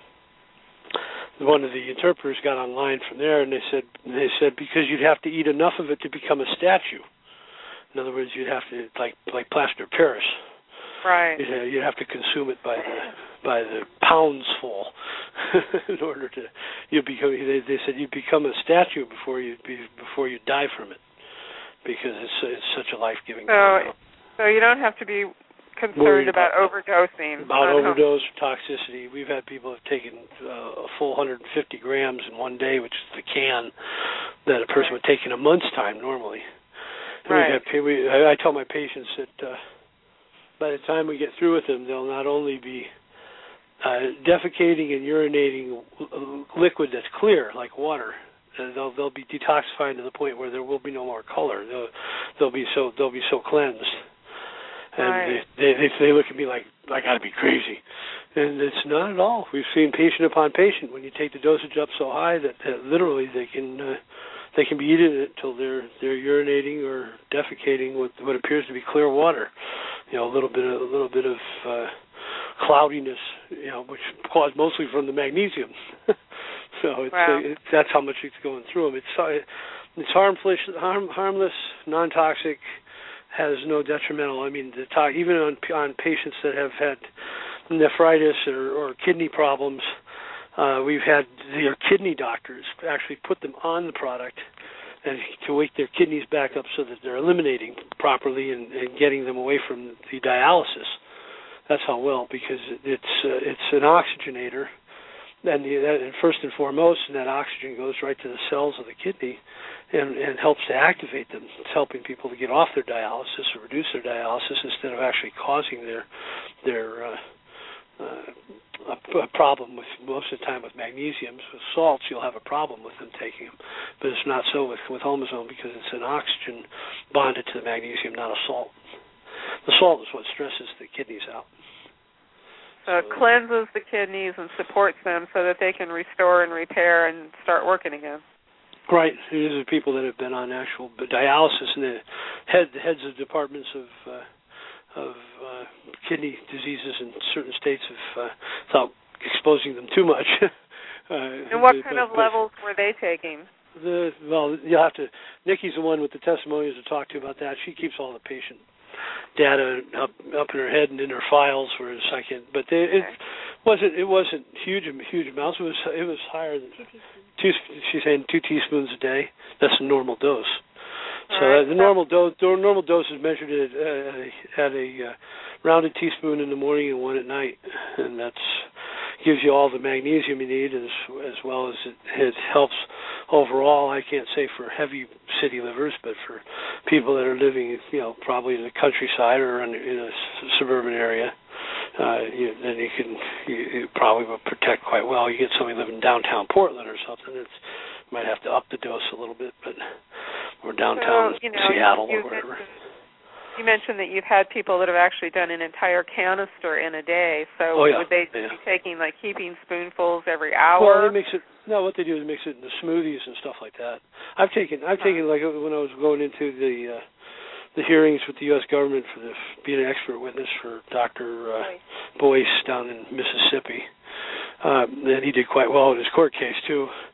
one of the interpreters got online from there, and they said, they said because you'd have to eat enough of it to become a statue. In other words, you'd have to like like plaster of Paris. Right. You'd have, you'd have to consume it by the by the pounds full in order to you become. They, they said you'd become a statue before you be before you die from it, because it's it's such a life-giving. So, compound. So you don't have to be concerned about, about overdosing. About overdose or toxicity. We've had people have taken uh, a full one hundred fifty grams in one day, which is the can that a person would take in a month's time normally. And right. We've had, we, I, I tell my patients that uh, by the time we get through with them, they'll not only be uh, defecating and urinating liquid that's clear, like water. Uh, they'll they'll be detoxifying to the point where there will be no more color. They'll they'll be so they'll be so cleansed. And right. they, they they look at me like I got to be crazy, and it's not at all. We've seen patient upon patient when you take the dosage up so high that, that literally they can uh, they can be eating it until they're they're urinating or defecating with what appears to be clear water. You know, a little bit of, a little bit of uh, cloudiness, you know, which caused mostly from the magnesium. so it's, wow. uh, it, that's how much it's going through them. It's it's harmless, harm, harmless, non-toxic. Has no detrimental. I mean, the to- even on on patients that have had nephritis or, or kidney problems, uh, we've had their kidney doctors actually put them on the product and to wake their kidneys back up so that they're eliminating properly and, and getting them away from the dialysis. That's how well, because it's uh, it's an oxygenator, and, the, that, and first and foremost, and that oxygen goes right to the cells of the kidney. And, and helps to activate them. It's helping people to get off their dialysis or reduce their dialysis instead of actually causing their their uh, uh, a, a problem with most of the time with magnesiums. With salts, you'll have a problem with them taking them, but it's not so with with Homozone because it's an oxygen bonded to the magnesium, not a salt. The salt is what stresses the kidneys out. So it cleanses the kidneys and supports them so that they can restore and repair and start working again. Right. These are people that have been on actual dialysis, and the head the heads of departments of uh, of uh, kidney diseases in certain states have uh, without exposing them too much. uh, and what kind but, of but levels were they taking? The well, you'll have to. Nikki's the one with the testimonials to talk to about that. She keeps all the patient data up up in her head and in her files, whereas I can. But they, it okay. wasn't it wasn't huge huge amounts. It was it was higher than. Two, she's saying two teaspoons a day. That's a normal dose. All so right. the normal dose, the normal dose is measured at, uh, at a uh, rounded teaspoon in the morning and one at night, and that's gives you all the magnesium you need, as as well as it, it helps overall. I can't say for heavy city livers, but for people that are living, you know, probably in the countryside or in, in a suburban area. Uh, you, then you can you, you probably will protect quite well. You get somebody living downtown Portland or something, it's might have to up the dose a little bit, but or downtown so, you know, Seattle you, or whatever. Mentioned, you mentioned that you've had people that have actually done an entire canister in a day. So oh, yeah. would they yeah. be taking like heaping spoonfuls every hour? Well, they mix it. No, what they do is mix it into smoothies and stuff like that. I've taken I've huh. taken like when I was going into the. Uh, the hearings with the U S government for the, being an expert witness for Doctor Uh, Boyce down in Mississippi. Uh, and he did quite well in his court case, too.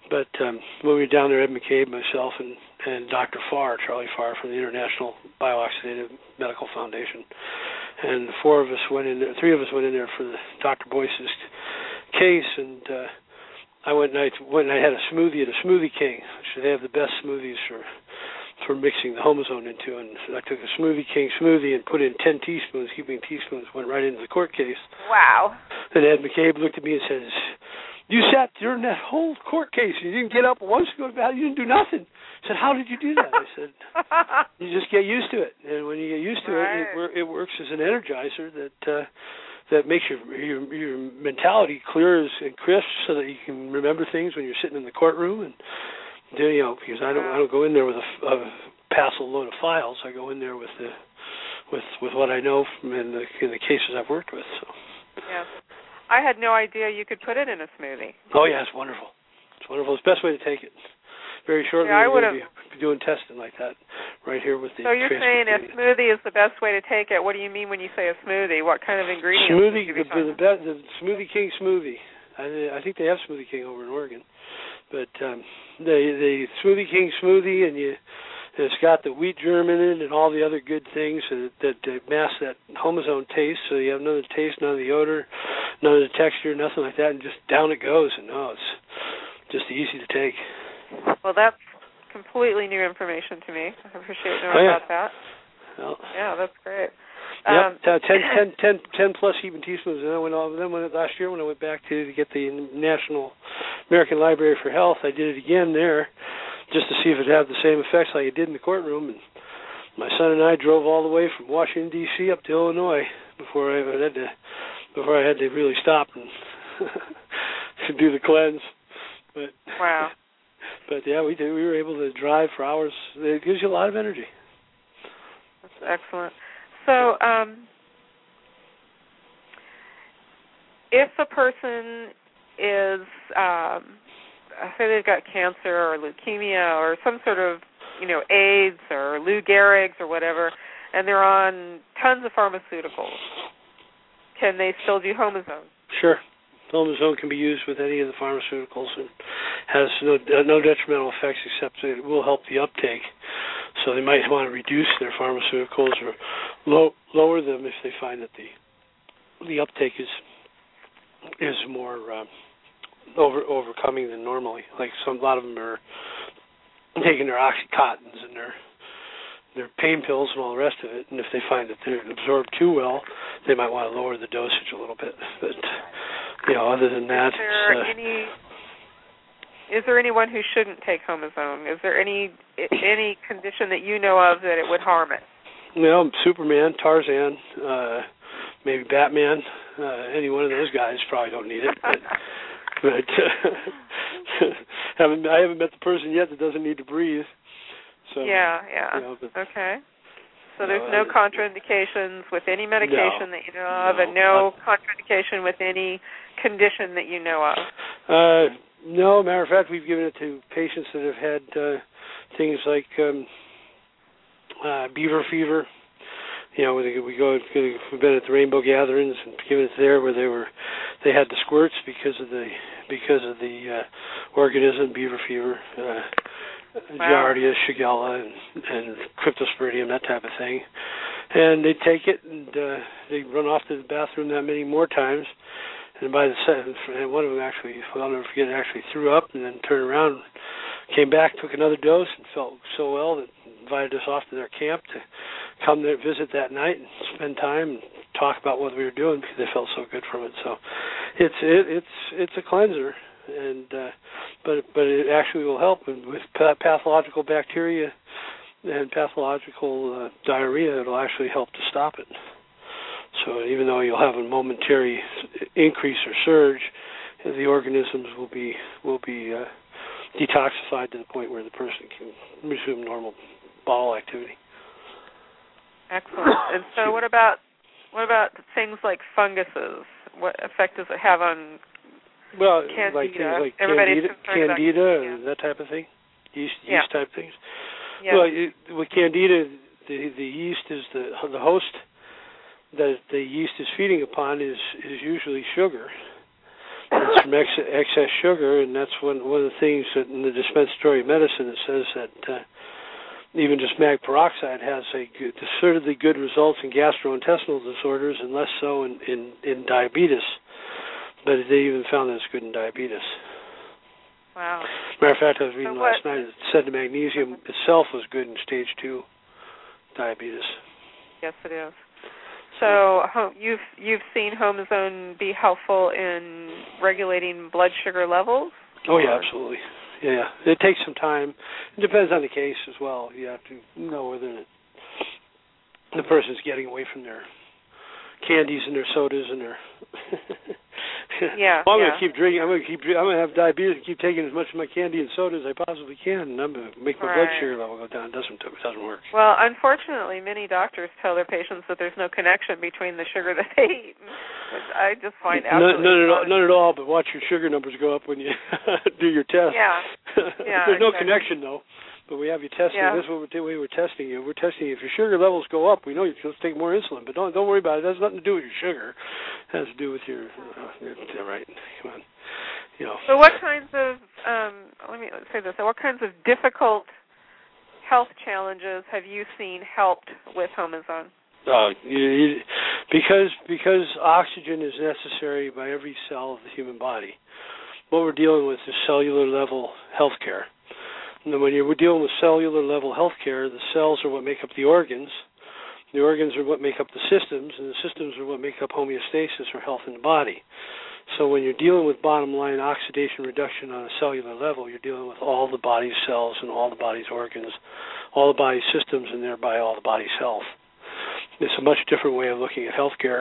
but um, when we were down there, Ed McCabe, myself, and, and Doctor Farr, Charlie Farr from the International Biooxidative Medical Foundation, and the four of us went in there, three of us went in there for the Doctor Boyce's case, and uh, I went and I went and I had a smoothie at a Smoothie King. So they have the best smoothies for for mixing the Homozone into, and I took a Smoothie King smoothie and put in ten teaspoons, heaping teaspoons, went right into the court case. Wow. And Ed McCabe looked at me and says, "You sat during that whole court case, and you didn't get up once to go to bed, you didn't do nothing." I said, "How did you do that?" I said, "You just get used to it, and when you get used to right. it, it, it works as an energizer that uh, that makes your, your your mentality clear as and crisp, so that you can remember things when you're sitting in the courtroom." And you know, because I don't I don't go in there with a, a passel load of files. I go in there with the with with what I know from in the in the cases I've worked with. So. Yeah. I had no idea you could put it in a smoothie. Oh yeah, it's wonderful. It's wonderful. It's the best way to take it. Very shortly, yeah, I we're going to be doing testing like that right here with the. So you're saying a smoothie is the best way to take it. What do you mean when you say a smoothie? What kind of ingredients? Smoothie, the, the, the, the Smoothie King smoothie. I, I think they have Smoothie King over in Oregon, but um, the the Smoothie King smoothie, and you. It's got the wheat germ in it and all the other good things that, that, that mask that Homozone taste, so you have none of the taste, none of the odor, none of the texture, nothing like that, and just down it goes, and oh, it's just easy to take. Well, that's completely new information to me. I appreciate knowing oh, yeah. about that. Well, yeah, that's great. Yep, um, ten, ten, ten, ten plus heaping teaspoons, and then when I, then when last year when I went back to, to get the National American Library for Health, I did it again there, just to see if it had the same effects like it did in the courtroom. And my son and I drove all the way from Washington D C up to Illinois before I had to before I had to really stop and to do the cleanse. But wow. But yeah, we did. We were able to drive for hours. It gives you a lot of energy. That's excellent. So, um, if a person is um, say they've got cancer or leukemia or some sort of, you know, AIDS or Lou Gehrig's or whatever, and they're on tons of pharmaceuticals, can they still do Homozone? Sure. Homozone can be used with any of the pharmaceuticals and has no, no detrimental effects except that it will help the uptake. So they might want to reduce their pharmaceuticals or low, lower them if they find that the the uptake is is more uh, over overcoming than normally. Like some, a lot of them are taking their Oxycontins and their their pain pills and all the rest of it, and if they find that they're absorbed too well, they might want to lower the dosage a little bit. But you know, other than that, is there it's, uh, any is there anyone who shouldn't take Homozone? Is there any any condition that you know of that it would harm it? Well, Superman, Tarzan, uh, maybe Batman, uh, any one of those guys probably don't need it. But, but uh, haven't I haven't met the person yet that doesn't need to breathe. So yeah, yeah. You know, but, okay. So there's no, no contraindications with any medication no, that you know of, no, and no not, contraindication with any condition that you know of. Uh, no, matter of fact, we've given it to patients that have had uh, things like um, uh, beaver fever. You know, we, we go. We've been at the Rainbow Gatherings and given it there where they were, they had the squirts because of the because of the uh, organism beaver fever. Uh, Wow. Giardia, Shigella, and, and Cryptosporidium, that type of thing. And they take it, and uh, they run off to the bathroom that many more times. And by the seventh, and one of them actually, I'll never forget, actually threw up and then turned around, came back, took another dose, and felt so well that invited us off to their camp to come there, visit that night, and spend time and talk about what we were doing because they felt so good from it. So it's it, it's it's a cleanser. And uh, but but it actually will help and with pathological bacteria and pathological uh, diarrhea. It'll actually help to stop it. So even though you'll have a momentary increase or surge, the organisms will be will be uh, detoxified to the point where the person can resume normal bowel activity. Excellent. And so, what about what about things like funguses? What effect does it have on Well, Candida. like things like Everybody's Candida, concerned Candida about, and yeah. that type of thing, yeast, Yeah. yeast type things. Yeah. Well, it, with Candida, the the yeast is the the host that the yeast is feeding upon is is usually sugar, it's from ex- excess sugar, and that's one one of the things that in the dispensatory medicine it says that uh, even just mag peroxide has a good, assertedly good results in gastrointestinal disorders and less so in, in, in diabetes. But they even found that it's good in diabetes. Wow. Matter of fact, I was reading so last night, it said the magnesium itself was good in stage two diabetes. Yes, it is. So you've you've seen Homozone be helpful in regulating blood sugar levels? Oh, yeah, absolutely. Yeah, it takes some time. It depends on the case as well. You have to know whether the person's getting away from their candies and their sodas and their. yeah. Well, I'm yeah. going to keep drinking. I'm going to keep. I'm going to have diabetes and keep taking as much of my candy and soda as I possibly can, and I'm going to make my right. blood sugar level go down. It doesn't it doesn't work. Well, unfortunately, many doctors tell their patients that there's no connection between the sugar that they eat, which I just find absolutely none, none, at all, fun. none at all. But watch your sugar numbers go up when you do your test. Yeah. yeah There's no exactly. connection though. But we have you testing. Yeah. This is what we're, we're testing you. We're testing you. If your sugar levels go up, we know you're supposed to take more insulin. But don't don't worry about it. It has nothing to do with your sugar. It has to do with your. Uh, your right. Come on. You know. So what kinds of um, let me say this. So what kinds of difficult health challenges have you seen helped with Homozone? Uh, you, you, because because oxygen is necessary by every cell of the human body. What we're dealing with is cellular level health care. And when you're dealing with cellular level health care, the cells are what make up the organs. The organs are what make up the systems, and the systems are what make up homeostasis or health in the body. So when you're dealing with bottom line oxidation reduction on a cellular level, you're dealing with all the body's cells and all the body's organs, all the body's systems, and thereby all the body's health. It's a much different way of looking at healthcare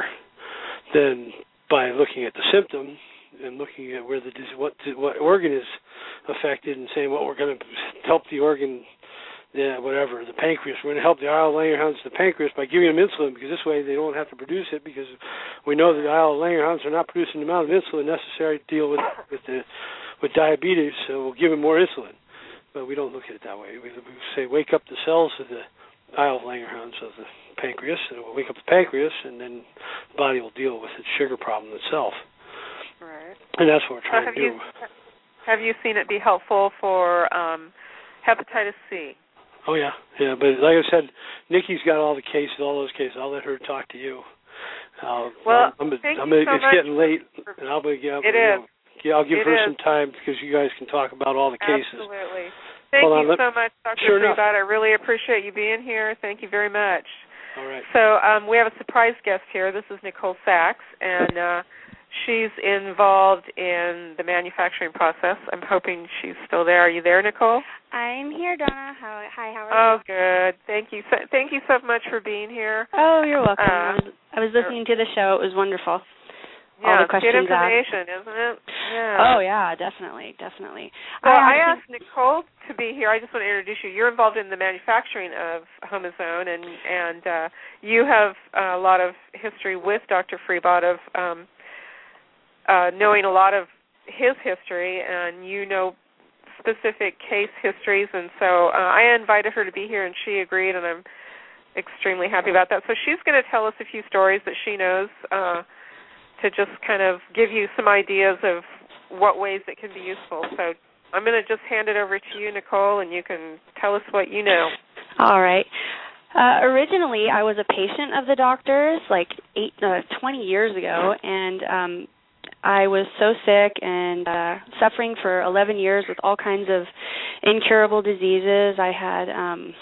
than by looking at the symptom and looking at where the what what organ is affected and saying, well, we're going to help the organ, yeah, whatever, the pancreas. We're going to help the isle of Langerhans, the pancreas, by giving them insulin, because this way they don't have to produce it, because we know that the isle of Langerhans are not producing the amount of insulin necessary to deal with with the with diabetes, so we'll give them more insulin. But we don't look at it that way. We, we say, wake up the cells of the isle of Langerhans of the pancreas, and it will wake up the pancreas, and then the body will deal with its sugar problem itself. Right. And that's what we're trying so have to do. You, have you seen it be helpful for um, hepatitis C? Oh, yeah. Yeah, but like I said, Nikki's got all the cases, all those cases. I'll let her talk to you. Uh, well, I'm, I'm, thank I'm, you it's so much. getting late, and I'll be, yeah, it you is. know, yeah, I'll give it her is. some time because you guys can talk about all the cases. Absolutely. Thank Hold you on, let, so much, Doctor Sure Freebot. I really appreciate you being here. Thank you very much. All right. So um, we have a surprise guest here. This is Nicole Sachs, and uh, she's involved in the manufacturing process. I'm hoping she's still there. Are you there, Nicole? I'm here, Donna. How, hi, how are oh, you? Oh, good. Thank you. So, thank you so much for being here. Oh, you're welcome. Uh, I was I was listening to the show. It was wonderful. Yeah, All the questions good information, asked. isn't it? Yeah. Oh, yeah, definitely, definitely. So I, I asked Nicole to be here. I just want to introduce you. You're involved in the manufacturing of Homozone, and and uh, you have a lot of history with Doctor Freebot of um, uh, knowing a lot of his history, and you know specific case histories. And so uh, I invited her to be here, and she agreed, and I'm extremely happy about that. So she's going to tell us a few stories that she knows uh, to just kind of give you some ideas of what ways it can be useful. So I'm going to just hand it over to you, Nicole, and you can tell us what you know. All right. Uh, originally, I was a patient of the doctor's like eight, uh, twenty years ago, and um, I was so sick and uh, suffering for eleven years with all kinds of incurable diseases. I had um,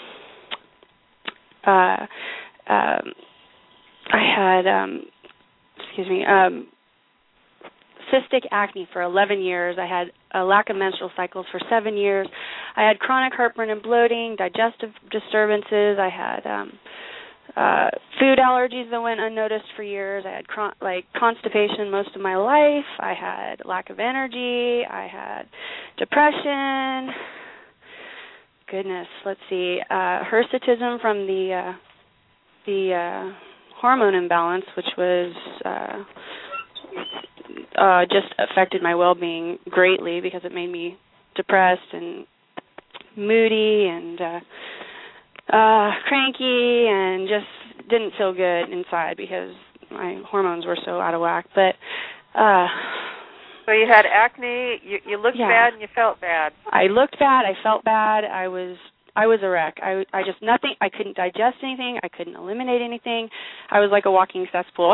uh, um, I had um, excuse me, um, cystic acne for eleven years. I had a lack of menstrual cycles for seven years. I had chronic heartburn and bloating, digestive disturbances. I had um, uh, food allergies that went unnoticed for years. I had con- like constipation most of my life. I had lack of energy. I had depression. Goodness, let's see, uh, hirsutism from the uh, the uh, hormone imbalance, which was uh, uh, just affected my well-being greatly because it made me depressed and moody and uh, uh, cranky and just didn't feel good inside because my hormones were so out of whack. But uh, So you had acne, you, you looked yeah. bad, and you felt bad. I looked bad, I felt bad, I was I was a wreck. I, I just, nothing, I couldn't digest anything, I couldn't eliminate anything. I was like a walking cesspool.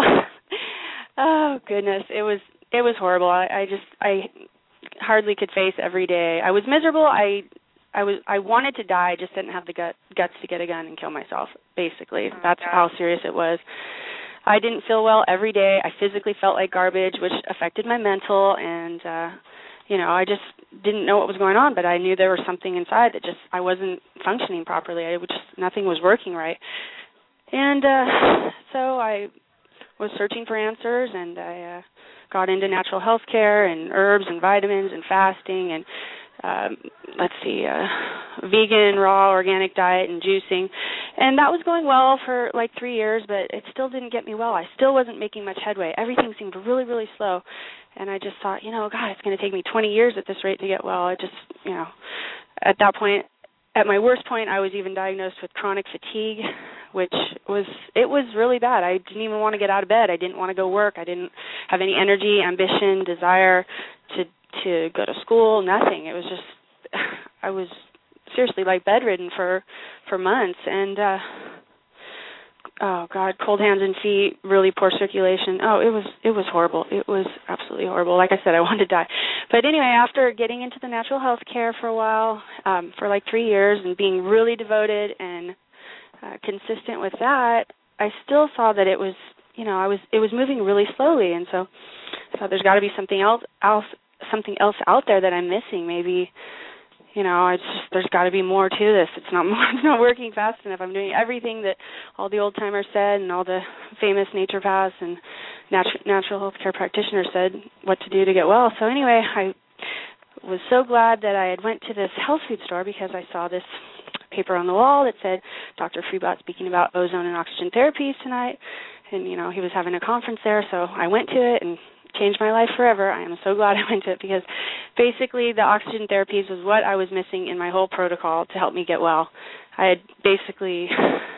Oh, goodness, it was, it was horrible. I, I just, I hardly could face every day. I was miserable, I I was I wanted to die, I just didn't have the gut, guts to get a gun and kill myself, basically. Oh, That's God. how serious it was. I didn't feel well every day. I physically felt like garbage, which affected my mental, and, uh, you know, I just didn't know what was going on, but I knew there was something inside that just, I wasn't functioning properly. I was just, nothing was working right. And uh, so I was searching for answers, and I uh, got into natural health care and herbs and vitamins and fasting and Um, let's see, uh, vegan, raw, organic diet and juicing. And that was going well for like three years, but it still didn't get me well. I still wasn't making much headway. Everything seemed really, really slow. And I just thought, you know, God, it's going to take me twenty years at this rate to get well. I just, you know, at that point, at my worst point, I was even diagnosed with chronic fatigue, which was, it was really bad. I didn't even want to get out of bed. I didn't want to go work. I didn't have any energy, ambition, desire to to go to school, nothing. It was just, I was seriously like bedridden for, for months. And, uh, oh God, cold hands and feet, really poor circulation. Oh, it was, it was horrible. It was absolutely horrible. Like I said, I wanted to die. But anyway, after getting into the natural health care for a while, um, for like three years and being really devoted and uh, consistent with that, I still saw that it was, you know, I was, it was moving really slowly. And so I thought there's got to be something else, else something else out there that I'm missing. Maybe, you know, it's just, there's got to be more to this. It's not more, it's not working fast enough. I'm doing everything that all the old timers said and all the famous naturopaths and natu- natural health care practitioners said what to do to get well. So anyway, I was so glad that I had went to this health food store because I saw this paper on the wall that said Doctor Freebot speaking about ozone and oxygen therapies tonight. And, you know, he was having a conference there, so I went to it and changed my life forever. I am so glad I went to it because basically the oxygen therapies was what I was missing in my whole protocol to help me get well. I had basically,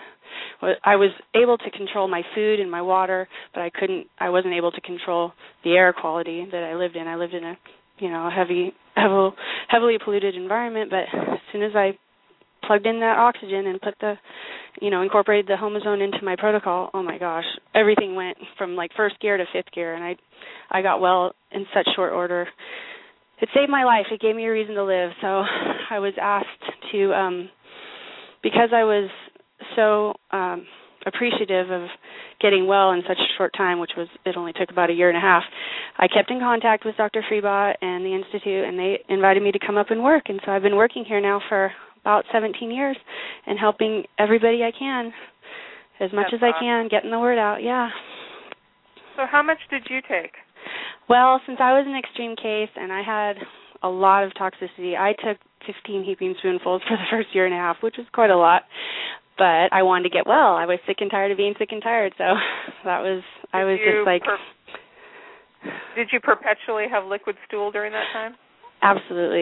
I was able to control my food and my water, but I couldn't, I wasn't able to control the air quality that I lived in. I lived in a, you know, a heavy, heavily, heavily polluted environment, but as soon as I plugged in that oxygen and put the, you know, incorporated the Homozone into my protocol, oh my gosh, everything went from like first gear to fifth gear, and I I got well in such short order. It saved my life. It gave me a reason to live. So I was asked to, um, because I was so um, appreciative of getting well in such a short time, which was, it only took about a year and a half, I kept in contact with Doctor Freebot and the Institute, and they invited me to come up and work. And so I've been working here now for about seventeen years and helping everybody I can, as much That's as I awesome. can, getting the word out, yeah. So how much did you take? Well, since I was an extreme case and I had a lot of toxicity, I took fifteen heaping spoonfuls for the first year and a half, which was quite a lot. But I wanted to get well. I was sick and tired of being sick and tired, so that was, I was Did just like... Per- did you perpetually have liquid stool during that time? Absolutely.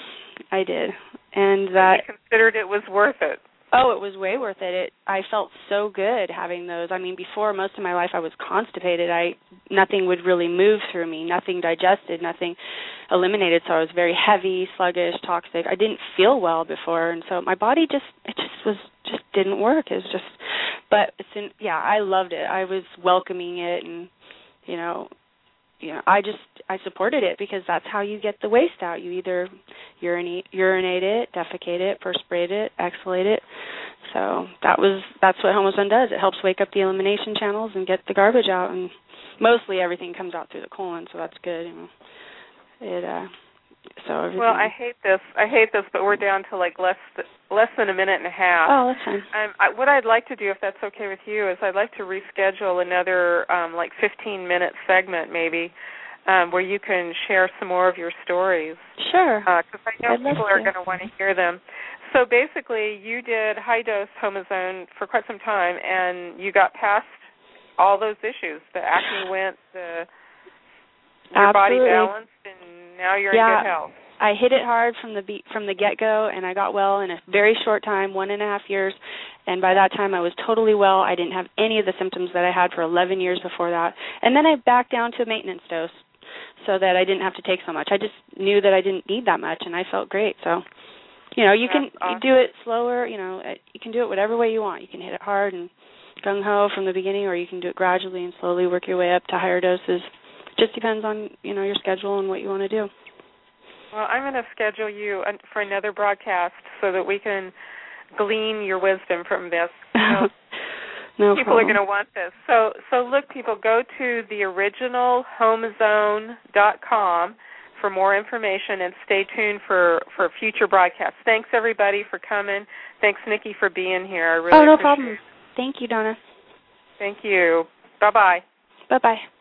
I did. And that... You considered it was worth it? Oh, it was way worth it. it. I felt so good having those. I mean, before, most of my life I was constipated. I nothing would really move through me, nothing digested, nothing eliminated. So I was very heavy, sluggish, toxic. I didn't feel well before, and so my body just it just was just didn't work. It was just, but it's in, yeah, I loved it. I was welcoming it, and you know. You know, I just I supported it because that's how you get the waste out. You either urinate, urinate it, defecate it, perspirate it, exhalate it. So that was that's what Homozone does. It helps wake up the elimination channels and get the garbage out. And mostly everything comes out through the colon, so that's good. You know, it. Uh, so everything. Well, I hate this. I hate this, but we're down to like less th- less than a minute and a half. Oh, that's fine. Um, I, what I'd like to do, if that's okay with you, is I'd like to reschedule another um, like fifteen minute segment, maybe, um, where you can share some more of your stories. Sure. Because uh, I know I'd people are going to want to hear them. So basically, you did high dose Homozone for quite some time, and you got past all those issues. The acne went, the your Absolutely. body balanced, and now you're yeah, in good health. I hit it hard from the be- from the get-go, and I got well in a very short time, one and a half years, and by that time I was totally well. I didn't have any of the symptoms that I had for eleven years before that, and then I backed down to a maintenance dose. so that I didn't have to take so much. I just knew that I didn't need that much, and I felt great. So, you know, you That's can awesome. you do it slower. You know, you can do it whatever way you want. You can hit it hard and gung-ho from the beginning, or you can do it gradually and slowly work your way up to higher doses. It just depends on, you know, your schedule and what you want to do. Well, I'm going to schedule you for another broadcast so that we can glean your wisdom from this. So no people problem. are going to want this. So, so look, people, go to the original home zone dot com for more information, and stay tuned for, for future broadcasts. Thanks, everybody, for coming. Thanks, Nikki, for being here. I really oh, no appreciate problem. it. Thank you, Donna. Thank you. Bye-bye. Bye-bye.